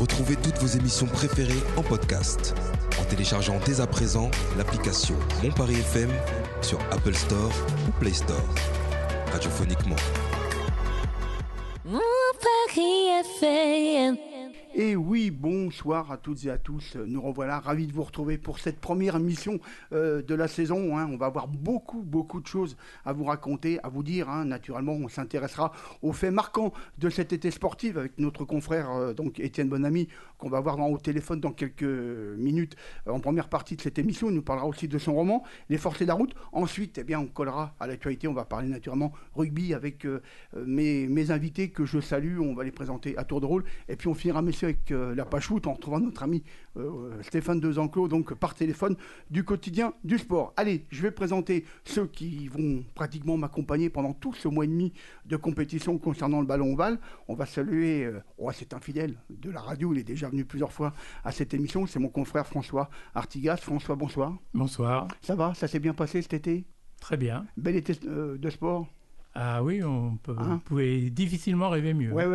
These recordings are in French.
Retrouvez toutes vos émissions préférées en podcast en téléchargeant dès à présent l'application Mon Paris FM sur Apple Store ou Play Store. Radiophoniquement. Mon Paris FM. Et oui, bonsoir à toutes et à tous. Nous revoilà, ravis de vous retrouver pour cette première émission de la saison. On va avoir beaucoup de choses à vous raconter, à vous dire. Naturellement, on s'intéressera aux faits marquants de cet été sportif avec notre confrère donc Étienne Bonamy, qu'on va voir au téléphone dans quelques minutes en première partie de cette émission. Il nous parlera aussi de son roman, Les Forcés de la route. Ensuite, on collera à l'actualité. On va parler naturellement rugby avec mes invités que je salue. On va les présenter à tour de rôle. Et puis on finira, messieurs, avec la Pachoute en retrouvant notre ami Stéphane Dezenclos, donc par téléphone, du quotidien du sport. Allez, je vais présenter ceux qui vont pratiquement m'accompagner pendant tout ce mois et demi de compétition concernant le ballon ovale. On va saluer, c'est un fidèle de la radio, il est déjà venu plusieurs fois à cette émission, c'est mon confrère François Artigas. François, bonsoir. Bonsoir. Ça va, ça s'est bien passé cet été? Très bien. Bel été de sport. Ah oui, on pouvait difficilement rêver mieux. Ouais.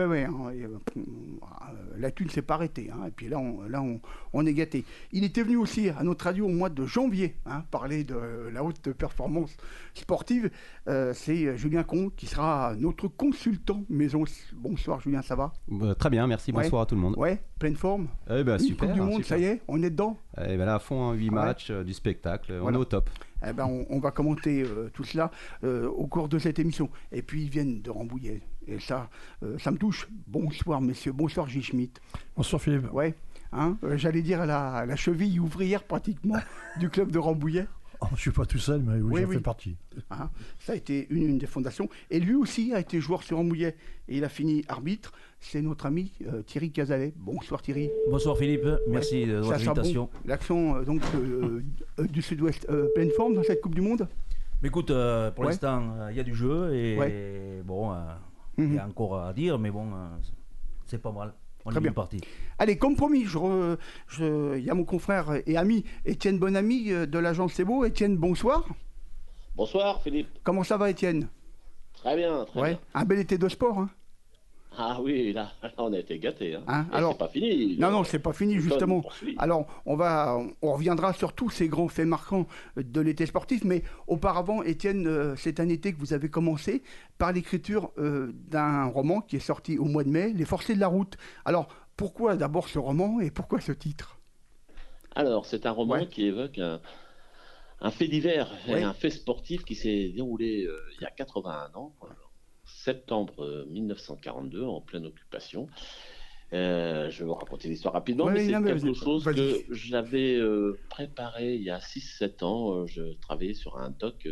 La thune ne s'est pas arrêtée. Et puis là, on est gâtés. Il était venu aussi à notre radio au mois de janvier parler de la haute performance sportive. C'est Julien Comte qui sera notre consultant maison. Bonsoir Julien, ça va? Très bien, merci. Bonsoir à tout le monde. Ouais, pleine forme. Super. Coupe du monde, super. ça y est, on est dedans. Là, à fond, 8 matchs, du spectacle. Voilà. On est au top. On va commenter tout cela au cours de cette émission. Et puis ils viennent de Rambouillet. Et ça me touche. Bonsoir messieurs, bonsoir J. Schmitt. Bonsoir Philippe. Ouais, j'allais dire la cheville ouvrière pratiquement du club de Rambouillet. Je ne suis pas tout seul, mais oui, j'en fais partie. Ça a été une des fondations. Et lui aussi a été joueur sur Rambouillet. Et il a fini arbitre. C'est notre ami Thierry Cazalet. Bonsoir Thierry. Bonsoir Philippe, merci de votre invitation. Bon. L'action du Sud-Ouest, pleine forme dans cette Coupe du Monde? Mais écoute, pour l'instant, il y a du jeu et il y a encore à dire, mais c'est pas mal. On est bien parti. Allez, comme promis, il y a mon confrère et ami Étienne Bonamy de l'agence Sebo. Étienne, bonsoir. Bonsoir Philippe. Comment ça va Étienne? Très bien. Un bel été de sport. Ah oui, là on a été gâtés. Alors, c'est pas fini. Non, c'est pas fini justement. Alors, on reviendra sur tous ces grands faits marquants de l'été sportif, mais auparavant, Étienne, c'est un été que vous avez commencé par l'écriture d'un roman qui est sorti au mois de mai, Les Forcés de la route. Alors, pourquoi d'abord ce roman et pourquoi ce titre? Alors, c'est un roman qui évoque un fait divers et un fait sportif qui s'est déroulé il y a 81 ans. Septembre 1942, en pleine occupation. Je vais vous raconter l'histoire rapidement, mais c'est quelque chose que j'avais préparé il y a 6-7 ans. Je travaillais sur un doc,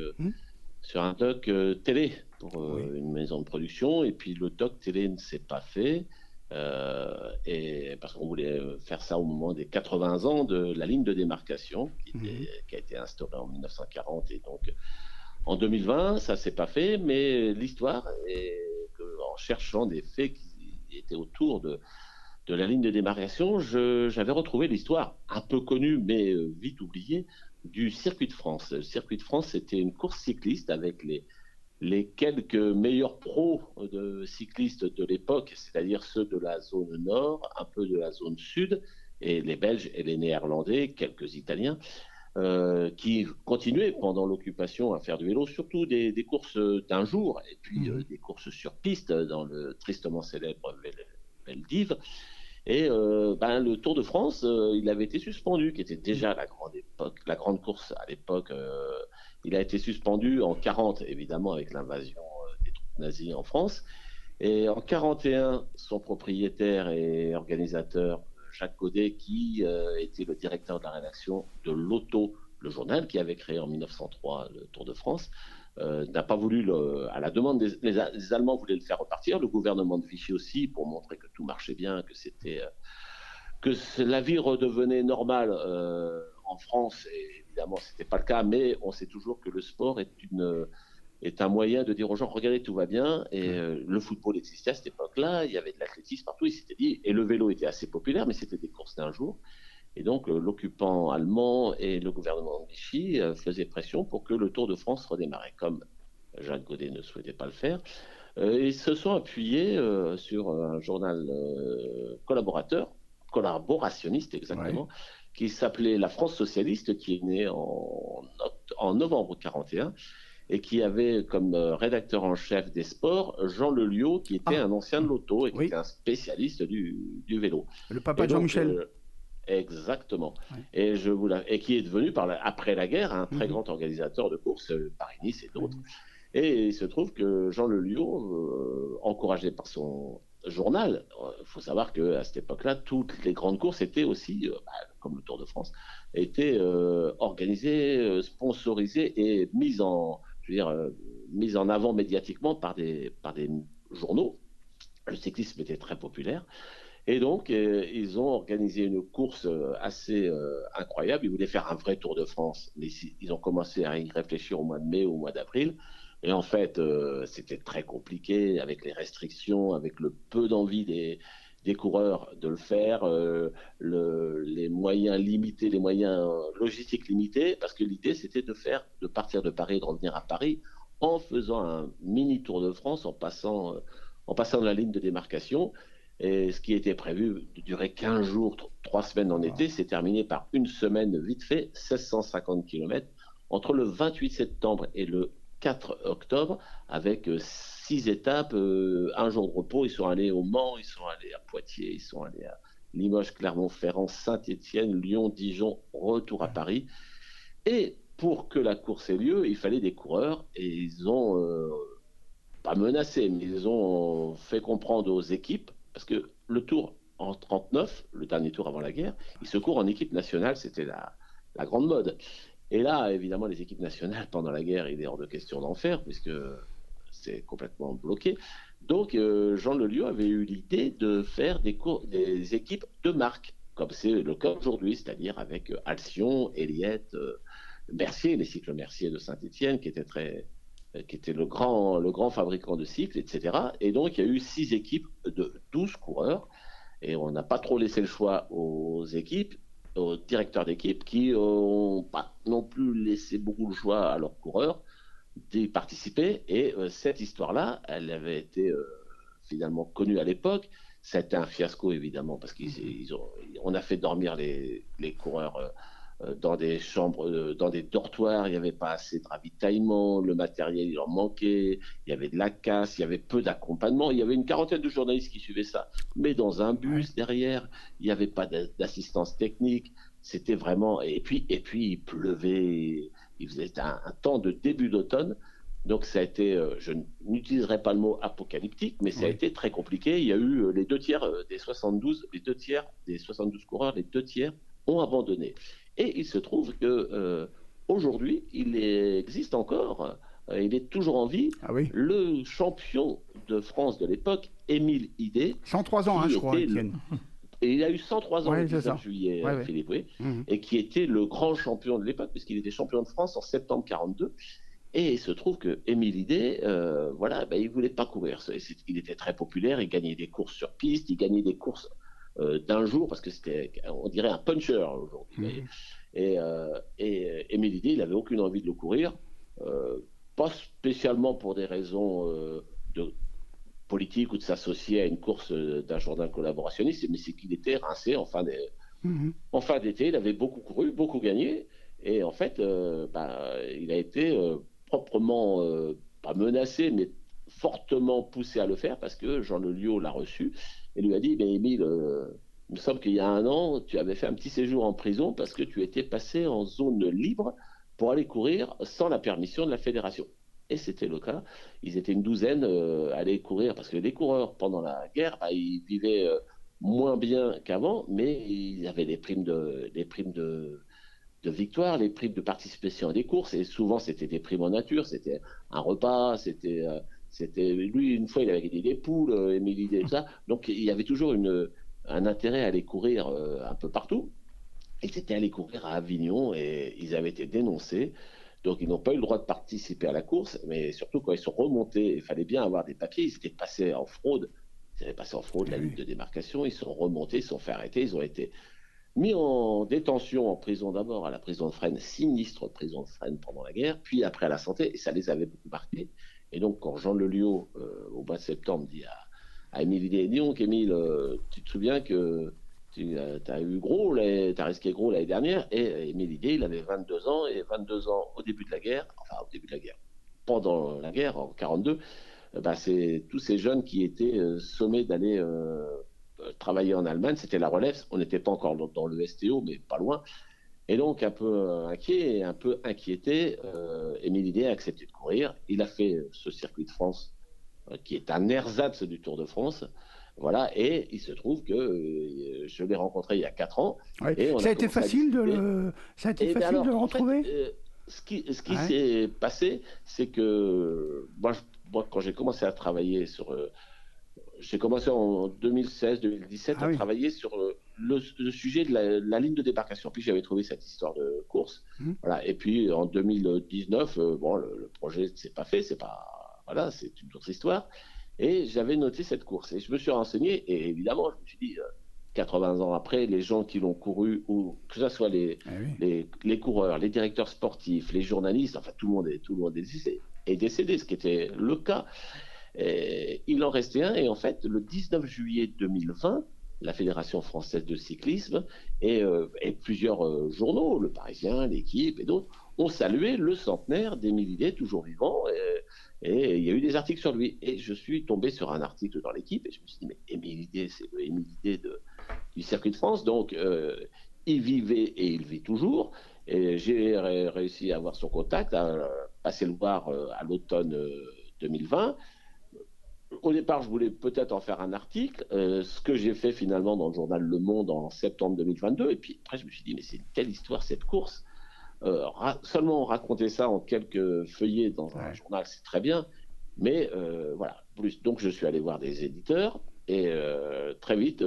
télé pour une maison de production, et puis le doc télé ne s'est pas fait, et parce qu'on voulait faire ça au moment des 80 ans de la ligne de démarcation qui a été instaurée en 1940, et donc en 2020, ça s'est pas fait, mais l'histoire est qu'en cherchant des faits qui étaient autour de la ligne de démarcation, j'avais retrouvé l'histoire un peu connue, mais vite oubliée, du Circuit de France. Le Circuit de France, c'était une course cycliste avec les quelques meilleurs pros de cyclistes de l'époque, c'est-à-dire ceux de la zone nord, un peu de la zone sud, et les Belges et les Néerlandais, quelques Italiens, qui continuaient pendant l'occupation à faire du vélo, surtout des courses d'un jour, et puis des courses sur piste dans le tristement célèbre Veldiv. Et le Tour de France, il avait été suspendu, qui était déjà la grande course à l'époque. Il a été suspendu en 40, évidemment, avec l'invasion des troupes nazies en France. Et en 41, son propriétaire et organisateur, Jacques Godet, qui était le directeur de la rédaction de l'Auto, le journal qui avait créé en 1903 le Tour de France, n'a pas voulu, à la demande les Allemands voulaient le faire repartir, le gouvernement de Vichy aussi, pour montrer que tout marchait bien, que la vie redevenait normale en France. Et évidemment, c'était pas le cas, mais on sait toujours que le sport est un moyen de dire aux gens, regardez, tout va bien. Et le football existait à cette époque-là, il y avait de l'athlétisme partout, il s'était dit, et le vélo était assez populaire, mais c'était des courses d'un jour. Et donc, l'occupant allemand et le gouvernement de Vichy faisaient pression pour que le Tour de France redémarrait. Comme Jacques Godet ne souhaitait pas le faire, ils se sont appuyés sur un journal collaborateur, collaborationniste exactement, qui s'appelait la France socialiste, qui est née en novembre 41 et qui avait comme rédacteur en chef des sports Jean Leliot, qui était un ancien de l'auto et qui était un spécialiste du vélo. Le papa de Jean-Michel. Exactement. Ouais. Et qui est devenu, après la guerre, un très grand organisateur de courses, Paris-Nice et d'autres. Et il se trouve que Jean Leliot, encouragé par son journal, il faut savoir qu'à cette époque-là, toutes les grandes courses étaient aussi, comme le Tour de France, étaient organisées, sponsorisées et mises en avant médiatiquement par des journaux. Le cyclisme était très populaire. Et donc, ils ont organisé une course assez incroyable. Ils voulaient faire un vrai Tour de France. Mais ils ont commencé à y réfléchir au mois de mai ou au mois d'avril. Et en fait, c'était très compliqué avec les restrictions, avec le peu d'envie des coureurs de le faire, les moyens limités, les moyens logistiques limités, parce que l'idée, c'était de partir de Paris et de revenir à Paris en faisant un mini Tour de France, en passant de la ligne de démarcation. Et ce qui était prévu de durer 15 jours, 3 semaines en été, s'est terminé par une semaine vite fait, 1650 km, entre le 28 septembre et le 4 octobre, avec 6 étapes, un jour de repos. Ils sont allés au Mans, ils sont allés à Poitiers, ils sont allés à Limoges, Clermont-Ferrand, Saint-Étienne, Lyon, Dijon, retour à Paris. Et pour que la course ait lieu, il fallait des coureurs, et ils ont, pas menacé, mais ils ont fait comprendre aux équipes, parce que le Tour en 1939, le dernier Tour avant la guerre, il se court en équipe nationale, c'était la grande mode. Et là, évidemment, les équipes nationales, pendant la guerre, il est hors de question d'en faire, puisque c'est complètement bloqué. Donc, Jean Leliot avait eu l'idée de faire des équipes de marque, comme c'est le cas aujourd'hui, c'est-à-dire avec Alcyon, Eliette, Mercier, les cycles Mercier de Saint-Étienne, qui était le grand fabricant de cycles, etc. Et donc, il y a eu 6 équipes de 12 coureurs, et on n'a pas trop laissé le choix aux directeurs d'équipe, qui n'ont pas non plus laissé beaucoup le choix à leurs coureurs d'y participer. Et cette histoire-là, elle avait été finalement connue à l'époque. C'était un fiasco, évidemment, parce qu'on a fait dormir les coureurs dans des chambres, dans des dortoirs. Il n'y avait pas assez de ravitaillement, le matériel, il leur manquait, il y avait de la casse, il y avait peu d'accompagnement. Il y avait une quarantaine de journalistes qui suivaient ça, mais dans un bus derrière, il n'y avait pas d'assistance technique. C'était vraiment... Et puis il pleuvait, il faisait un temps de début d'automne. Donc ça a été, je n'utiliserai pas le mot apocalyptique, mais ça a été très compliqué. Il y a eu les 2 tiers des 72 coureurs, les 2 tiers ont abandonné. Et il se trouve que aujourd'hui, il existe encore, il est toujours en vie, le champion de France de l'époque, Émile Hidé. 103 ans, je crois, Étienne. Et il a eu 103 ans le 19 juillet, Philippe, et qui était le grand champion de l'époque, puisqu'il était champion de France en septembre 42. Et il se trouve que Émile Hidé, il voulait pas courir. Il était très populaire, il gagnait des courses sur piste, il gagnait des courses d'un jour, parce que c'était, on dirait, un puncher aujourd'hui. Et Émile Hidé, il n'avait aucune envie de le courir, pas spécialement pour des raisons de politique ou de s'associer à une course d'un journal collaborationniste, mais c'est qu'il était rincé en fin d'été. Il avait beaucoup couru, beaucoup gagné, et en fait, il a été proprement, pas menacé, mais fortement poussé à le faire, parce que Jean Leliot l'a reçu et lui a dit: mais Émile, il me semble qu'il y a 1 an, tu avais fait un petit séjour en prison parce que tu étais passé en zone libre pour aller courir sans la permission de la fédération. Et c'était le cas. Ils étaient une douzaine à aller courir, parce que les coureurs, pendant la guerre, ils vivaient moins bien qu'avant, mais ils avaient des primes de victoire, les primes de participation à des courses, et souvent c'était des primes en nature, c'était un repas, c'était lui, une fois, il avait gagné des poules, Émile Hidé, tout ça. Donc il y avait toujours un intérêt à aller courir un peu partout. Ils étaient allés courir à Avignon et ils avaient été dénoncés. Donc ils n'ont pas eu le droit de participer à la course, mais surtout quand ils sont remontés, il fallait bien avoir des papiers. Ils étaient passés en fraude. Ils avaient passé en fraude la ligne de démarcation. Ils sont remontés, ils se sont fait arrêter. Ils ont été mis en détention, en prison d'abord, à la prison de Fresnes, sinistre prison de Fresnes pendant la guerre, puis après à la Santé, et ça les avait beaucoup marqués. Et donc quand Jean Leliot, au mois de septembre, dit à Émile Hidé: dis donc Émile, tu te souviens que tu as eu gros, tu as risqué gros l'année dernière, et Émile Idé, il avait 22 ans, et 22 ans au début de la guerre, pendant la guerre, en 42, c'est tous ces jeunes qui étaient sommés d'aller travailler en Allemagne, c'était la relève, on n'était pas encore dans le STO, mais pas loin, et donc un peu inquiet et un peu inquiété, Émile Idé a accepté de courir, il a fait ce circuit de France, qui est un ersatz du Tour de France. Voilà, et il se trouve que je l'ai rencontré il y a 4 ans. Ouais. Ça a été facile de le retrouver. Ce qui s'est passé, c'est que moi, quand j'ai commencé à travailler j'ai commencé en 2016-2017 à travailler sur le sujet de la ligne de débarcation. Puis j'avais trouvé cette histoire de course. Voilà. Et puis en 2019, le projet ne s'est pas fait, c'est une autre histoire. Et j'avais noté cette course. Et je me suis renseigné, et évidemment, je me suis dit, 80 ans après, les gens qui l'ont couru, ou que ce soit les coureurs, les directeurs sportifs, les journalistes, enfin tout le monde est décédé, ce qui était le cas. Et il en restait un, et en fait, le 19 juillet 2020, la Fédération française de cyclisme et plusieurs journaux, Le Parisien, L'Équipe et d'autres, ont salué le centenaire d'Émile Idé, toujours vivant, et il y a eu des articles sur lui. Et je suis tombé sur un article dans L'Équipe, et je me suis dit, mais Émile Idé, c'est le Émile Idé du circuit de France, donc il vivait et il vit toujours. Et j'ai réussi à avoir son contact, à passer le voir à l'automne 2020. Au départ, je voulais peut-être en faire un article, ce que j'ai fait finalement dans le journal Le Monde en septembre 2022. Et puis après, je me suis dit, mais c'est une telle histoire, cette course. Seulement raconter ça en quelques feuillets dans un journal, c'est très bien. Mais voilà. Donc, je suis allé voir des éditeurs. Et très vite,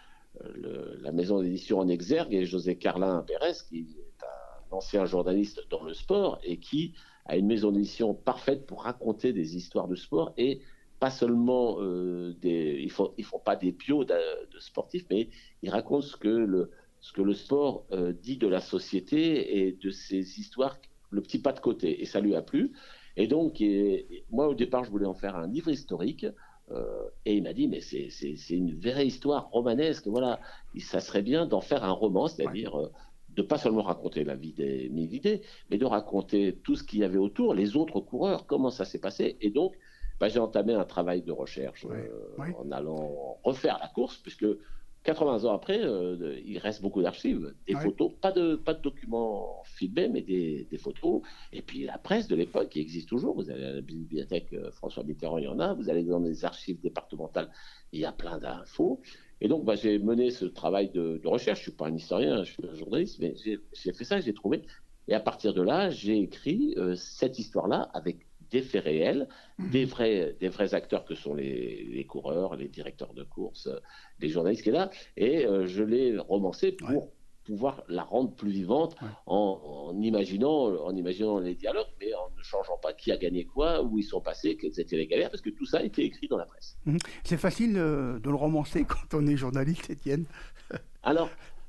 la maison d'édition en exergue et José Carlin Pérez, qui est un ancien journaliste dans le sport et qui a une maison d'édition parfaite pour raconter des histoires de sport et pas seulement ils font pas des bios de sportifs, mais ils racontent ce que le sport dit de la société et de ces histoires, le petit pas de côté. Et ça lui a plu. Et donc, moi, au départ, je voulais en faire un livre historique. Et il m'a dit, mais c'est une vraie histoire romanesque. Voilà, ça serait bien d'en faire un roman, c'est-à-dire de pas seulement raconter la vie d'Émile Idé, mais de raconter tout ce qu'il y avait autour, les autres coureurs, comment ça s'est passé. Et donc, j'ai entamé un travail de recherche en allant refaire la course, puisque 80 ans après, il reste beaucoup d'archives, des photos, pas de documents filmés, mais des photos. Et puis la presse de l'époque qui existe toujours. Vous allez à la bibliothèque François Mitterrand, il y en a. Vous allez dans les archives départementales, il y a plein d'infos. Et donc, j'ai mené ce travail de recherche. Je ne suis pas un historien, je suis un journaliste, mais j'ai fait ça, j'ai trouvé. Et à partir de là, j'ai écrit cette histoire-là avec des faits réels, des vrais acteurs que sont les coureurs, les directeurs de course, les journalistes qui sont là, et je l'ai romancé pour pouvoir la rendre plus vivante en imaginant les dialogues, mais en ne changeant pas qui a gagné quoi, où ils sont passés, quelles étaient les galères, parce que tout ça a été écrit dans la presse. C'est facile de le romancer quand on est journaliste, Étienne. Alors,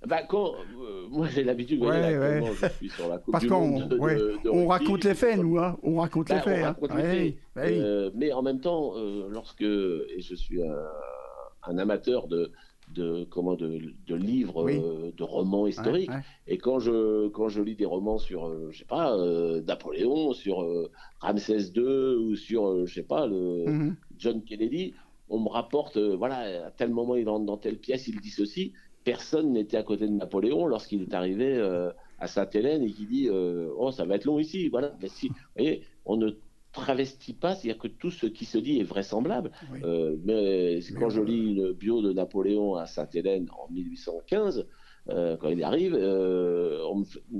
moi j'ai l'habitude, comment je suis sur la Coupe du Monde. On raconte les faits, nous, hein. On raconte les faits. Mais en même temps, et je suis un amateur de livres, de romans historiques, et quand je lis des romans sur, je sais pas, Napoléon, sur Ramsès II, ou sur, je sais pas, John Kennedy, on me rapporte, à tel moment il rentre dans telle pièce, il dit ceci. Personne n'était à côté de Napoléon lorsqu'il est arrivé à Sainte-Hélène et qui dit oh, ça va être long ici. Voilà. Mais si, vous voyez, on ne travestit pas, c'est-à-dire que tout ce qui se dit est vraisemblable. Mais quand je lis le bio de Napoléon à Sainte-Hélène en 1815, quand il arrive, on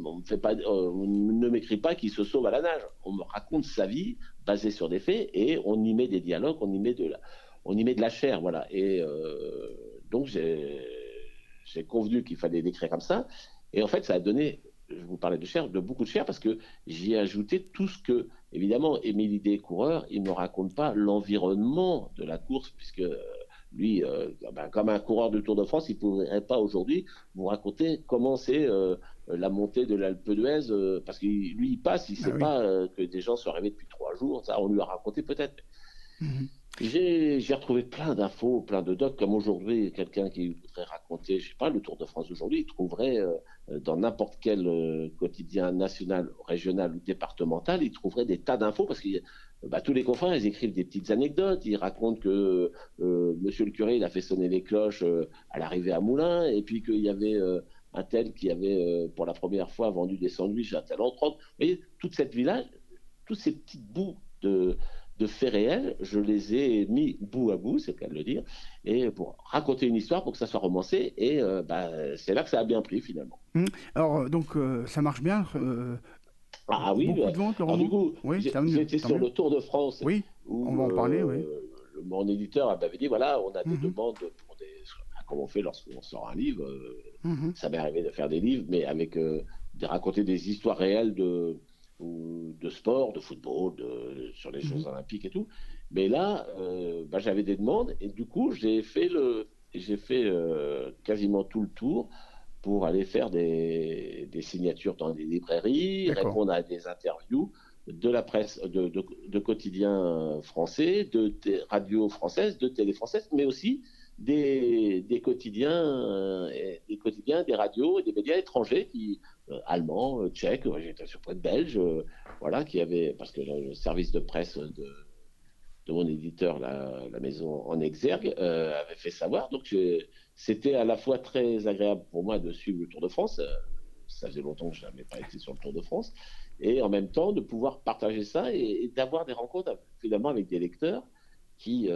ne m'écrit pas qu'il se sauve à la nage. On me raconte sa vie basée sur des faits et on y met des dialogues, on y met de la chair. Voilà. Et donc j'ai convenu qu'il fallait l'écrire comme ça. Et en fait, ça a donné, je vous parlais de beaucoup de chair, parce que j'y ai ajouté tout ce que, évidemment, Émile Idé, coureur, il ne me raconte pas l'environnement de la course, puisque lui, comme un coureur du Tour de France, il ne pourrait pas aujourd'hui vous raconter comment c'est la montée de l'Alpe d'Huez, parce que lui, il passe, il ne sait pas que des gens sont arrivés depuis 3 jours. Ça, on lui a raconté peut-être. J'ai retrouvé plein d'infos, plein de docs, comme aujourd'hui, quelqu'un qui voudrait raconter, je sais pas, le Tour de France aujourd'hui, il trouverait dans n'importe quel quotidien national, régional ou départemental, il trouverait des tas d'infos parce que tous les confrères, ils écrivent des petites anecdotes, ils racontent que monsieur le curé, il a fait sonner les cloches à l'arrivée à Moulins, et puis qu'il y avait un tel qui avait pour la première fois vendu des sandwichs à tel endroit. Vous voyez, toute cette village, tous ces petits bouts de faits réels, je les ai mis bout à bout, c'est le cas de le dire, et pour raconter une histoire, pour que ça soit romancé, et c'est là que ça a bien pris finalement. Alors, donc, ça marche bien Ah oui, beaucoup de ventes, Laurent. Du coup, oui, j'étais sur le Tour de France. Oui, où, on va en parler, oui. Mon éditeur m'avait dit, voilà, on a des demandes pour des... Comme on fait lorsqu'on sort un livre, ça m'est arrivé de faire des livres, mais avec de raconter des histoires réelles de sport, de football, sur les Jeux Olympiques et tout. Mais là, j'avais des demandes et du coup, j'ai fait quasiment tout le tour pour aller faire des signatures dans des librairies, répondre à des interviews de la presse, de quotidiens français, de radios françaises, de télé françaises, mais aussi des quotidiens, des radios et des médias étrangers allemands, tchèques, j'étais surpris de belges, qui avaient, parce que le service de presse de mon éditeur, la maison en exergue, avait fait savoir. Donc c'était à la fois très agréable pour moi de suivre le Tour de France. Ça faisait longtemps que je n'avais pas été sur le Tour de France, et en même temps de pouvoir partager ça et d'avoir des rencontres finalement avec des lecteurs qui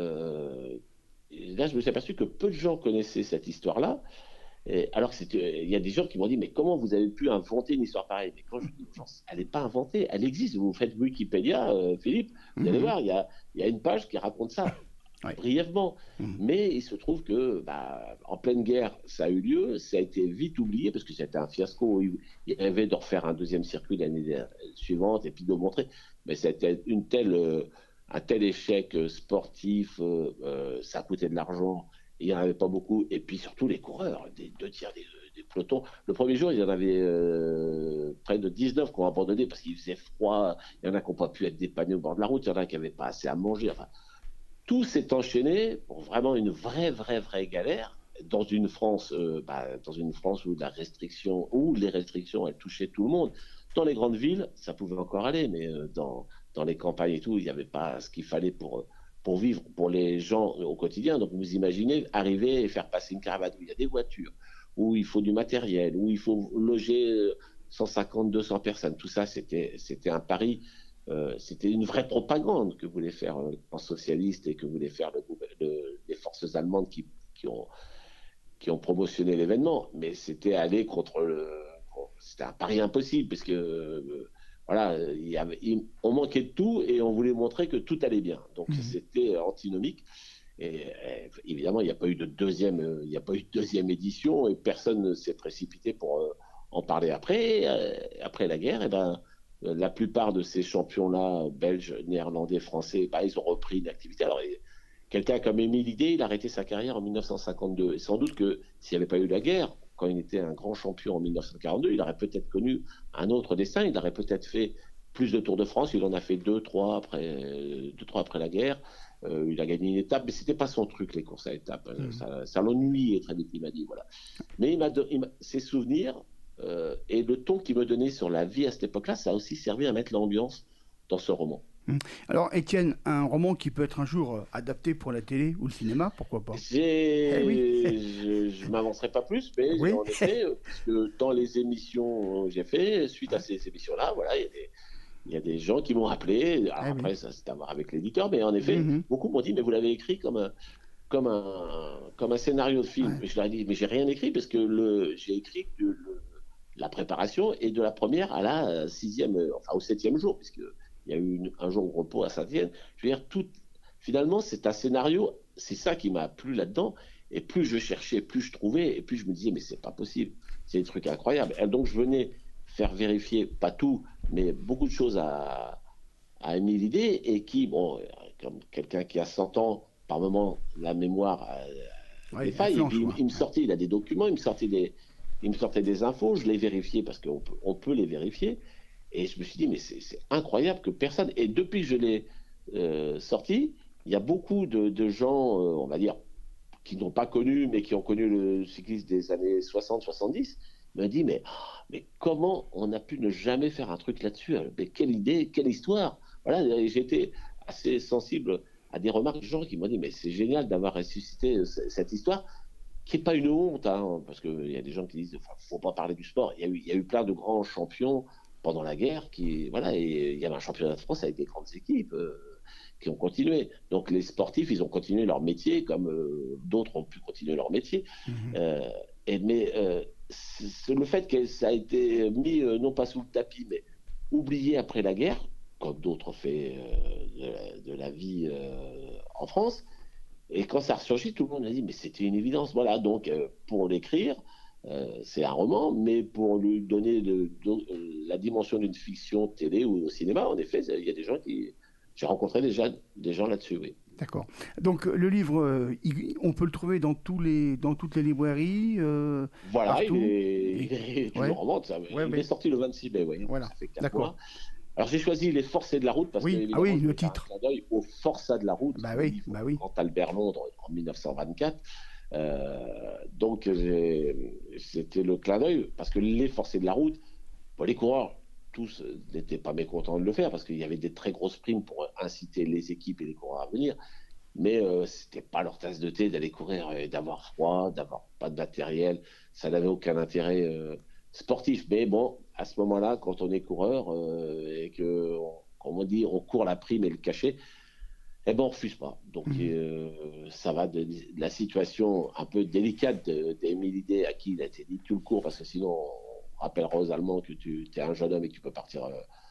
là, je me suis aperçu que peu de gens connaissaient cette histoire-là. Alors il y a des gens qui m'ont dit, mais comment vous avez pu inventer une histoire pareille? Mais quand je dis aux gens, elle n'est pas inventée, elle existe. Vous faites Wikipédia, Philippe, vous allez voir, il y a une page qui raconte ça brièvement. Mais il se trouve que en pleine guerre, ça a eu lieu, ça a été vite oublié parce que c'était un fiasco. Il rêvait de refaire un deuxième circuit l'année suivante et puis de montrer. Mais c'était un tel échec sportif, ça coûtait de l'argent, il n'y en avait pas beaucoup, et puis surtout les coureurs, des 2/3 des pelotons. Le premier jour, il y en avait près de 19 qui ont abandonné parce qu'il faisait froid, il y en a qui n'ont pas pu être dépannés au bord de la route, il y en a qui n'avaient pas assez à manger, enfin, tout s'est enchaîné pour vraiment une vraie galère dans une France, où les restrictions, elles touchaient tout le monde. Dans les grandes villes, ça pouvait encore aller, mais dans les campagnes et tout, il n'y avait pas ce qu'il fallait pour vivre, pour les gens au quotidien. Donc vous imaginez arriver et faire passer une caravane où il y a des voitures, où il faut du matériel, où il faut loger 150, 200 personnes. Tout ça, c'était un pari. C'était une vraie propagande que voulait faire le camp socialiste et que voulaient faire les forces allemandes qui ont promotionné l'événement. Mais c'était aller c'était un pari impossible parce que on manquait de tout et on voulait montrer que tout allait bien. Donc c'était antinomique. Et évidemment, il n'y a pas eu de deuxième édition et personne ne s'est précipité pour en parler après. Après la guerre, la plupart de ces champions-là, belges, néerlandais, français, ils ont repris une activité. Alors, quelqu'un comme Émile Idé, il a arrêté sa carrière en 1952. Et sans doute que s'il n'y avait pas eu la guerre, quand il était un grand champion en 1942, il aurait peut-être connu un autre destin. Il aurait peut-être fait plus de Tours de France. Il en a fait 2-3 après la guerre. Il a gagné une étape, mais c'était pas son truc, les courses à étapes. Ça l'ennuyait très vite, il m'a dit. Voilà. Mais ses souvenirs et le ton qu'il me donnait sur la vie à cette époque-là, ça a aussi servi à mettre l'ambiance dans ce roman. Alors, Étienne, un roman qui peut être un jour adapté pour la télé ou le cinéma, pourquoi pas? Je ne m'avancerai pas plus, mais en effet, parce que dans les émissions que j'ai fait, suite à ces émissions-là, il y a des gens qui m'ont appelé. Après, ça c'est à voir avec l'éditeur, mais en effet, beaucoup m'ont dit, mais vous l'avez écrit comme un scénario de film. Et je leur ai dit, mais j'ai rien écrit, parce que j'ai écrit la préparation et de la première à la 6e, enfin au 7e jour, puisque il y a eu un jour de repos à Saint-Étienne. Je veux dire, finalement, c'est un scénario, c'est ça qui m'a plu là-dedans. Et plus je cherchais, plus je trouvais, et plus je me disais, mais c'est pas possible, c'est des trucs incroyables. Et donc, je venais faire vérifier, pas tout, mais beaucoup de choses à Émile Idé, et qui, comme quelqu'un qui a 100 ans, par moment, la mémoire des failles, il me sortait, il a des documents, il me sortait des infos, je les vérifiais, parce qu'on peut les vérifier. Et je me suis dit, mais c'est incroyable que personne... Et depuis que je l'ai sorti, il y a beaucoup de gens, on va dire, qui n'ont pas connu, mais qui ont connu le cyclisme des années 60-70, me dit mais comment on a pu ne jamais faire un truc là-dessus? Mais quelle idée, quelle histoire! Voilà, j'étais assez sensible à des remarques de gens qui m'ont dit mais c'est génial d'avoir ressuscité cette histoire, qui n'est pas une honte, hein, parce qu'il y a des gens qui disent il ne faut pas parler du sport. Il y a eu plein de grands champions pendant la guerre, voilà, et il y avait un championnat de France avec des grandes équipes qui ont continué. Donc les sportifs, ils ont continué leur métier comme d'autres ont pu continuer leur métier. Mais le fait que ça a été mis non pas sous le tapis, mais oublié après la guerre, comme d'autres faits de la vie en France, et quand ça a ressurgi, tout le monde a dit mais c'était une évidence. Voilà, donc pour l'écrire, c'est un roman, mais pour lui donner la dimension d'une fiction télé ou au cinéma, en effet, il y a des gens qui... J'ai rencontré déjà des gens là-dessus, oui. D'accord. Donc le livre, on peut le trouver dans toutes les librairies. Voilà, partout. il est toujours en vente. Il est sorti le 26 mai, oui. Voilà. Ça fait 4 D'accord. mois. Alors j'ai choisi Les Forçats de la route parce que le titre. Un clin d'œil aux Forçats de la route. Oui. Quand Albert Londres en 1924. Donc c'était le clin d'œil parce que les Forçats de la route, les coureurs, tous n'étaient pas mécontents de le faire parce qu'il y avait des très grosses primes pour inciter les équipes et les coureurs à venir. Mais c'était pas leur tasse de thé d'aller courir et d'avoir froid, d'avoir pas de matériel. Ça n'avait aucun intérêt sportif. Mais bon, à ce moment-là, quand on est coureur et que, comme on dit, on court la prime et le cachet, eh ben on refuse pas. Donc ça va de la situation un peu délicate d'Émile Day à qui il a été dit tu le cours parce que sinon on rappellera aux Allemands que tu es un jeune homme et que tu peux partir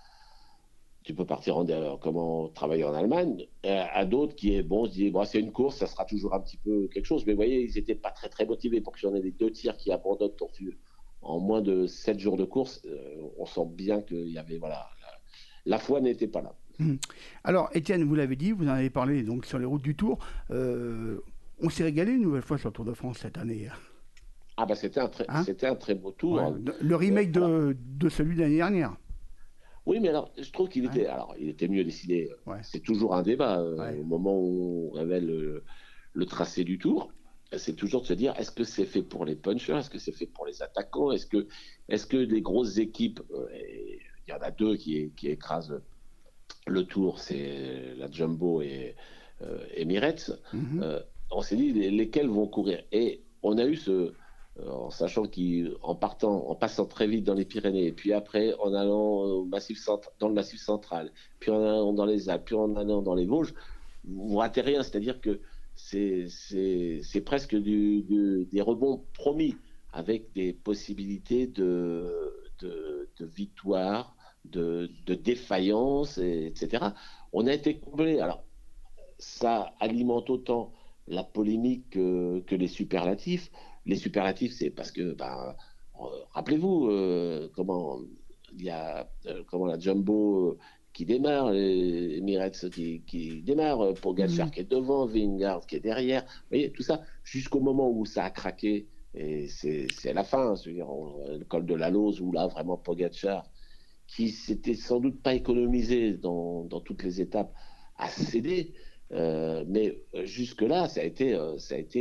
travailler en Allemagne, à d'autres qui se disent c'est une course, ça sera toujours un petit peu quelque chose. Mais vous voyez, ils n'étaient pas très très motivés pour qu'il y en ait les 2 tiers qui abandonnent en moins de 7 jours de course. On sent bien qu'il y avait, la foi n'était pas là. Alors, Étienne, vous l'avez dit, vous en avez parlé donc sur les routes du Tour. On s'est régalé une nouvelle fois sur le Tour de France cette année. Ah c'était un très beau tour. Ouais, le remake de celui de l'année dernière. Oui, mais alors, je trouve qu'il était mieux dessiné. Ouais. C'est toujours un débat au moment où on révèle le tracé du tour. C'est toujours de se dire, est-ce que c'est fait pour les punchers? Est-ce que c'est fait pour les attaquants? Est-ce que les grosses équipes, il y en a 2 qui écrasent le tour, c'est la Jumbo et Emirates. On s'est dit, lesquels vont courir? Et on a eu en sachant en passant très vite dans les Pyrénées, et puis après en allant dans le Massif central, puis en allant dans les Alpes, puis en allant dans les Vosges, vous ratez rien. C'est-à-dire que c'est presque des rebonds promis, avec des possibilités de victoire, de défaillance, etc. On a été comblé. Alors, ça alimente autant la polémique que les superlatifs. Les superlatifs, c'est parce que, rappelez-vous, il y a la Jumbo qui démarre, les Emirates qui démarre, Pogacar qui est devant, Vingegaard qui est derrière. Vous voyez, tout ça, jusqu'au moment où ça a craqué, et c'est à la fin, c'est-à-dire le col de la Lose, où là, vraiment, Pogacar, qui s'était sans doute pas économisé dans toutes les étapes, a cédé. Mais jusque-là, ça a été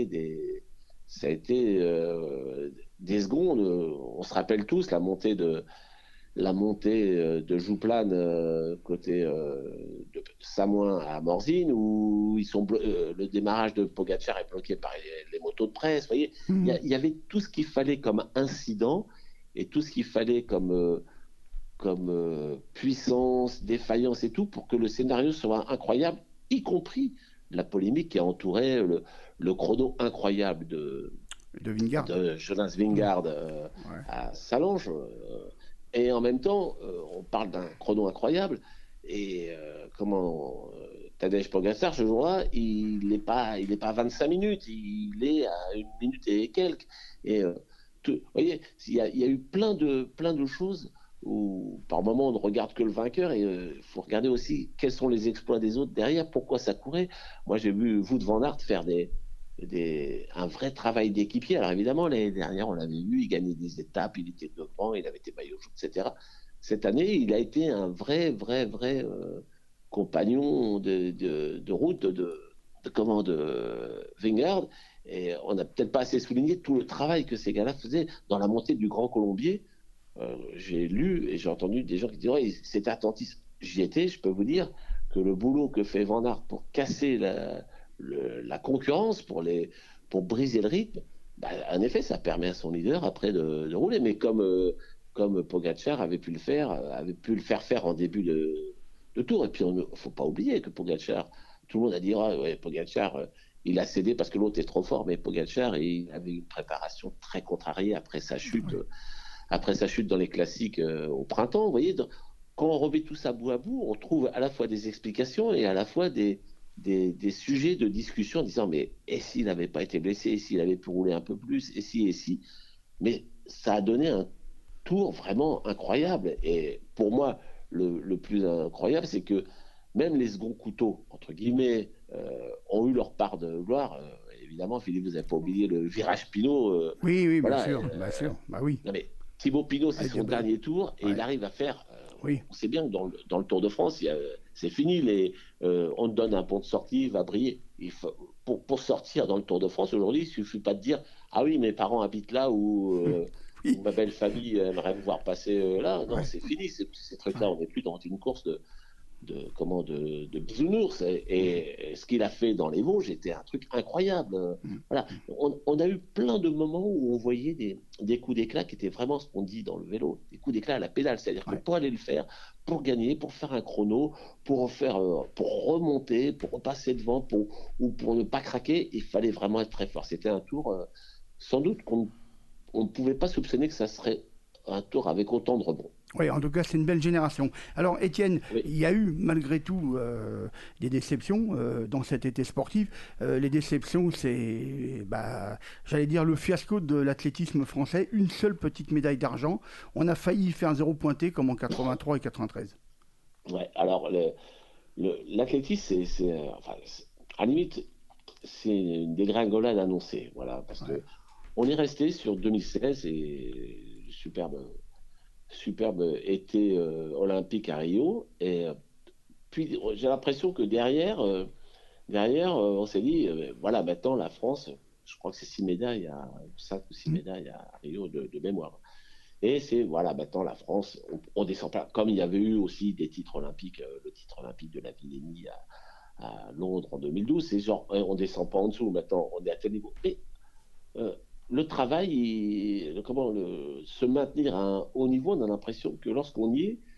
des secondes. On se rappelle tous la montée de Jouplane côté de Samoin à Morzine, où le démarrage de Pogacar est bloqué par les motos de presse. Vous voyez, il y avait tout ce qu'il fallait comme incident et tout ce qu'il fallait comme puissance, défaillance et tout, pour que le scénario soit incroyable, y compris la polémique qui a entouré le chrono incroyable de Jonas Vingegaard à Sallanches. Et en même temps, on parle d'un chrono incroyable. Et Tadej Pogacar, ce jour-là, il n'est pas à 25 minutes, il est à 1 minute et quelques. Et vous voyez, il y a eu plein de choses où par moment on ne regarde que le vainqueur, et il faut regarder aussi quels sont les exploits des autres derrière, pourquoi ça courait. Moi j'ai vu Wout van Aert faire un vrai travail d'équipier. Alors évidemment l'année dernière on l'avait vu, il gagnait des étapes, il était devant, il avait été maillot jaune, etc. Cette année il a été un vrai compagnon de route, Weingard, et on n'a peut-être pas assez souligné tout le travail que ces gars-là faisaient dans la montée du Grand Colombier. J'ai lu et j'ai entendu des gens qui disaient ouais, c'était attentif. J'y étais, je peux vous dire que le boulot que fait Van Aert pour casser la concurrence, pour briser le rythme, bah, en effet, ça permet à son leader après de rouler. Mais comme Pogacar avait pu le faire faire en début de tour. Et puis, il ne faut pas oublier que Pogacar, tout le monde a dit ouais, Pogacar, il a cédé parce que l'autre est trop fort. Mais Pogacar, il avait une préparation très contrariée après sa chute. Après sa chute dans les classiques au printemps, vous voyez, quand on remet tout ça bout à bout, on trouve à la fois des explications et à la fois des sujets de discussion en disant mais et s'il n'avait pas été blessé, et s'il avait pu rouler un peu plus, et si. Mais ça a donné un tour vraiment incroyable. Et pour moi, le plus incroyable, c'est que même les seconds couteaux, entre guillemets, ont eu leur part de gloire. Évidemment, Philippe, vous n'avez pas oublié le virage Pinot. Oui, voilà, bien sûr. Bah oui. Non, mais Thibaut Pinot, c'est son dernier tour et il arrive à faire. On sait bien que dans le Tour de France, c'est fini. On te donne un pont de sortie, il va briller. Pour sortir dans le Tour de France aujourd'hui, il ne suffit pas de dire ah oui, mes parents habitent là ou ma belle famille aimerait me voir passer là. Non, c'est fini. Ces trucs-là, on n'est plus dans une course de bisounours. Et ce qu'il a fait dans les Vosges était un truc incroyable. Voilà. On a eu plein de moments où on voyait des coups d'éclat qui étaient vraiment ce qu'on dit dans le vélo, des coups d'éclat à la pédale. C'est-à-dire que pour aller le faire, pour gagner, pour faire un chrono, pour remonter, pour repasser devant, ou pour ne pas craquer, il fallait vraiment être très fort. C'était un tour, sans doute qu'on ne pouvait pas soupçonner que ça serait un tour avec autant de rebonds. Oui, en tout cas, c'est une belle génération. Alors, Étienne, il y a eu malgré tout des déceptions dans cet été sportif. Les déceptions, c'est, j'allais dire, le fiasco de l'athlétisme français. Une seule petite médaille d'argent. On a failli faire 0 pointé comme en 83 et 93. Ouais, alors, l'athlétisme, à la limite, c'est une dégringolade annoncée. Voilà, parce que on est resté sur 2016 et superbe été olympique à Rio. Et puis j'ai l'impression que derrière on s'est dit, voilà, maintenant la France, je crois que c'est 5 ou 6 médailles à Rio de mémoire. Et c'est, voilà, maintenant la France, on descend pas. Comme il y avait eu aussi des titres olympiques, le titre olympique de la Villénie à Londres en 2012, c'est genre, on descend pas en dessous, maintenant on est à tel niveau. Mais le travail, se maintenir à un haut niveau, on a l'impression que lorsqu'on y est,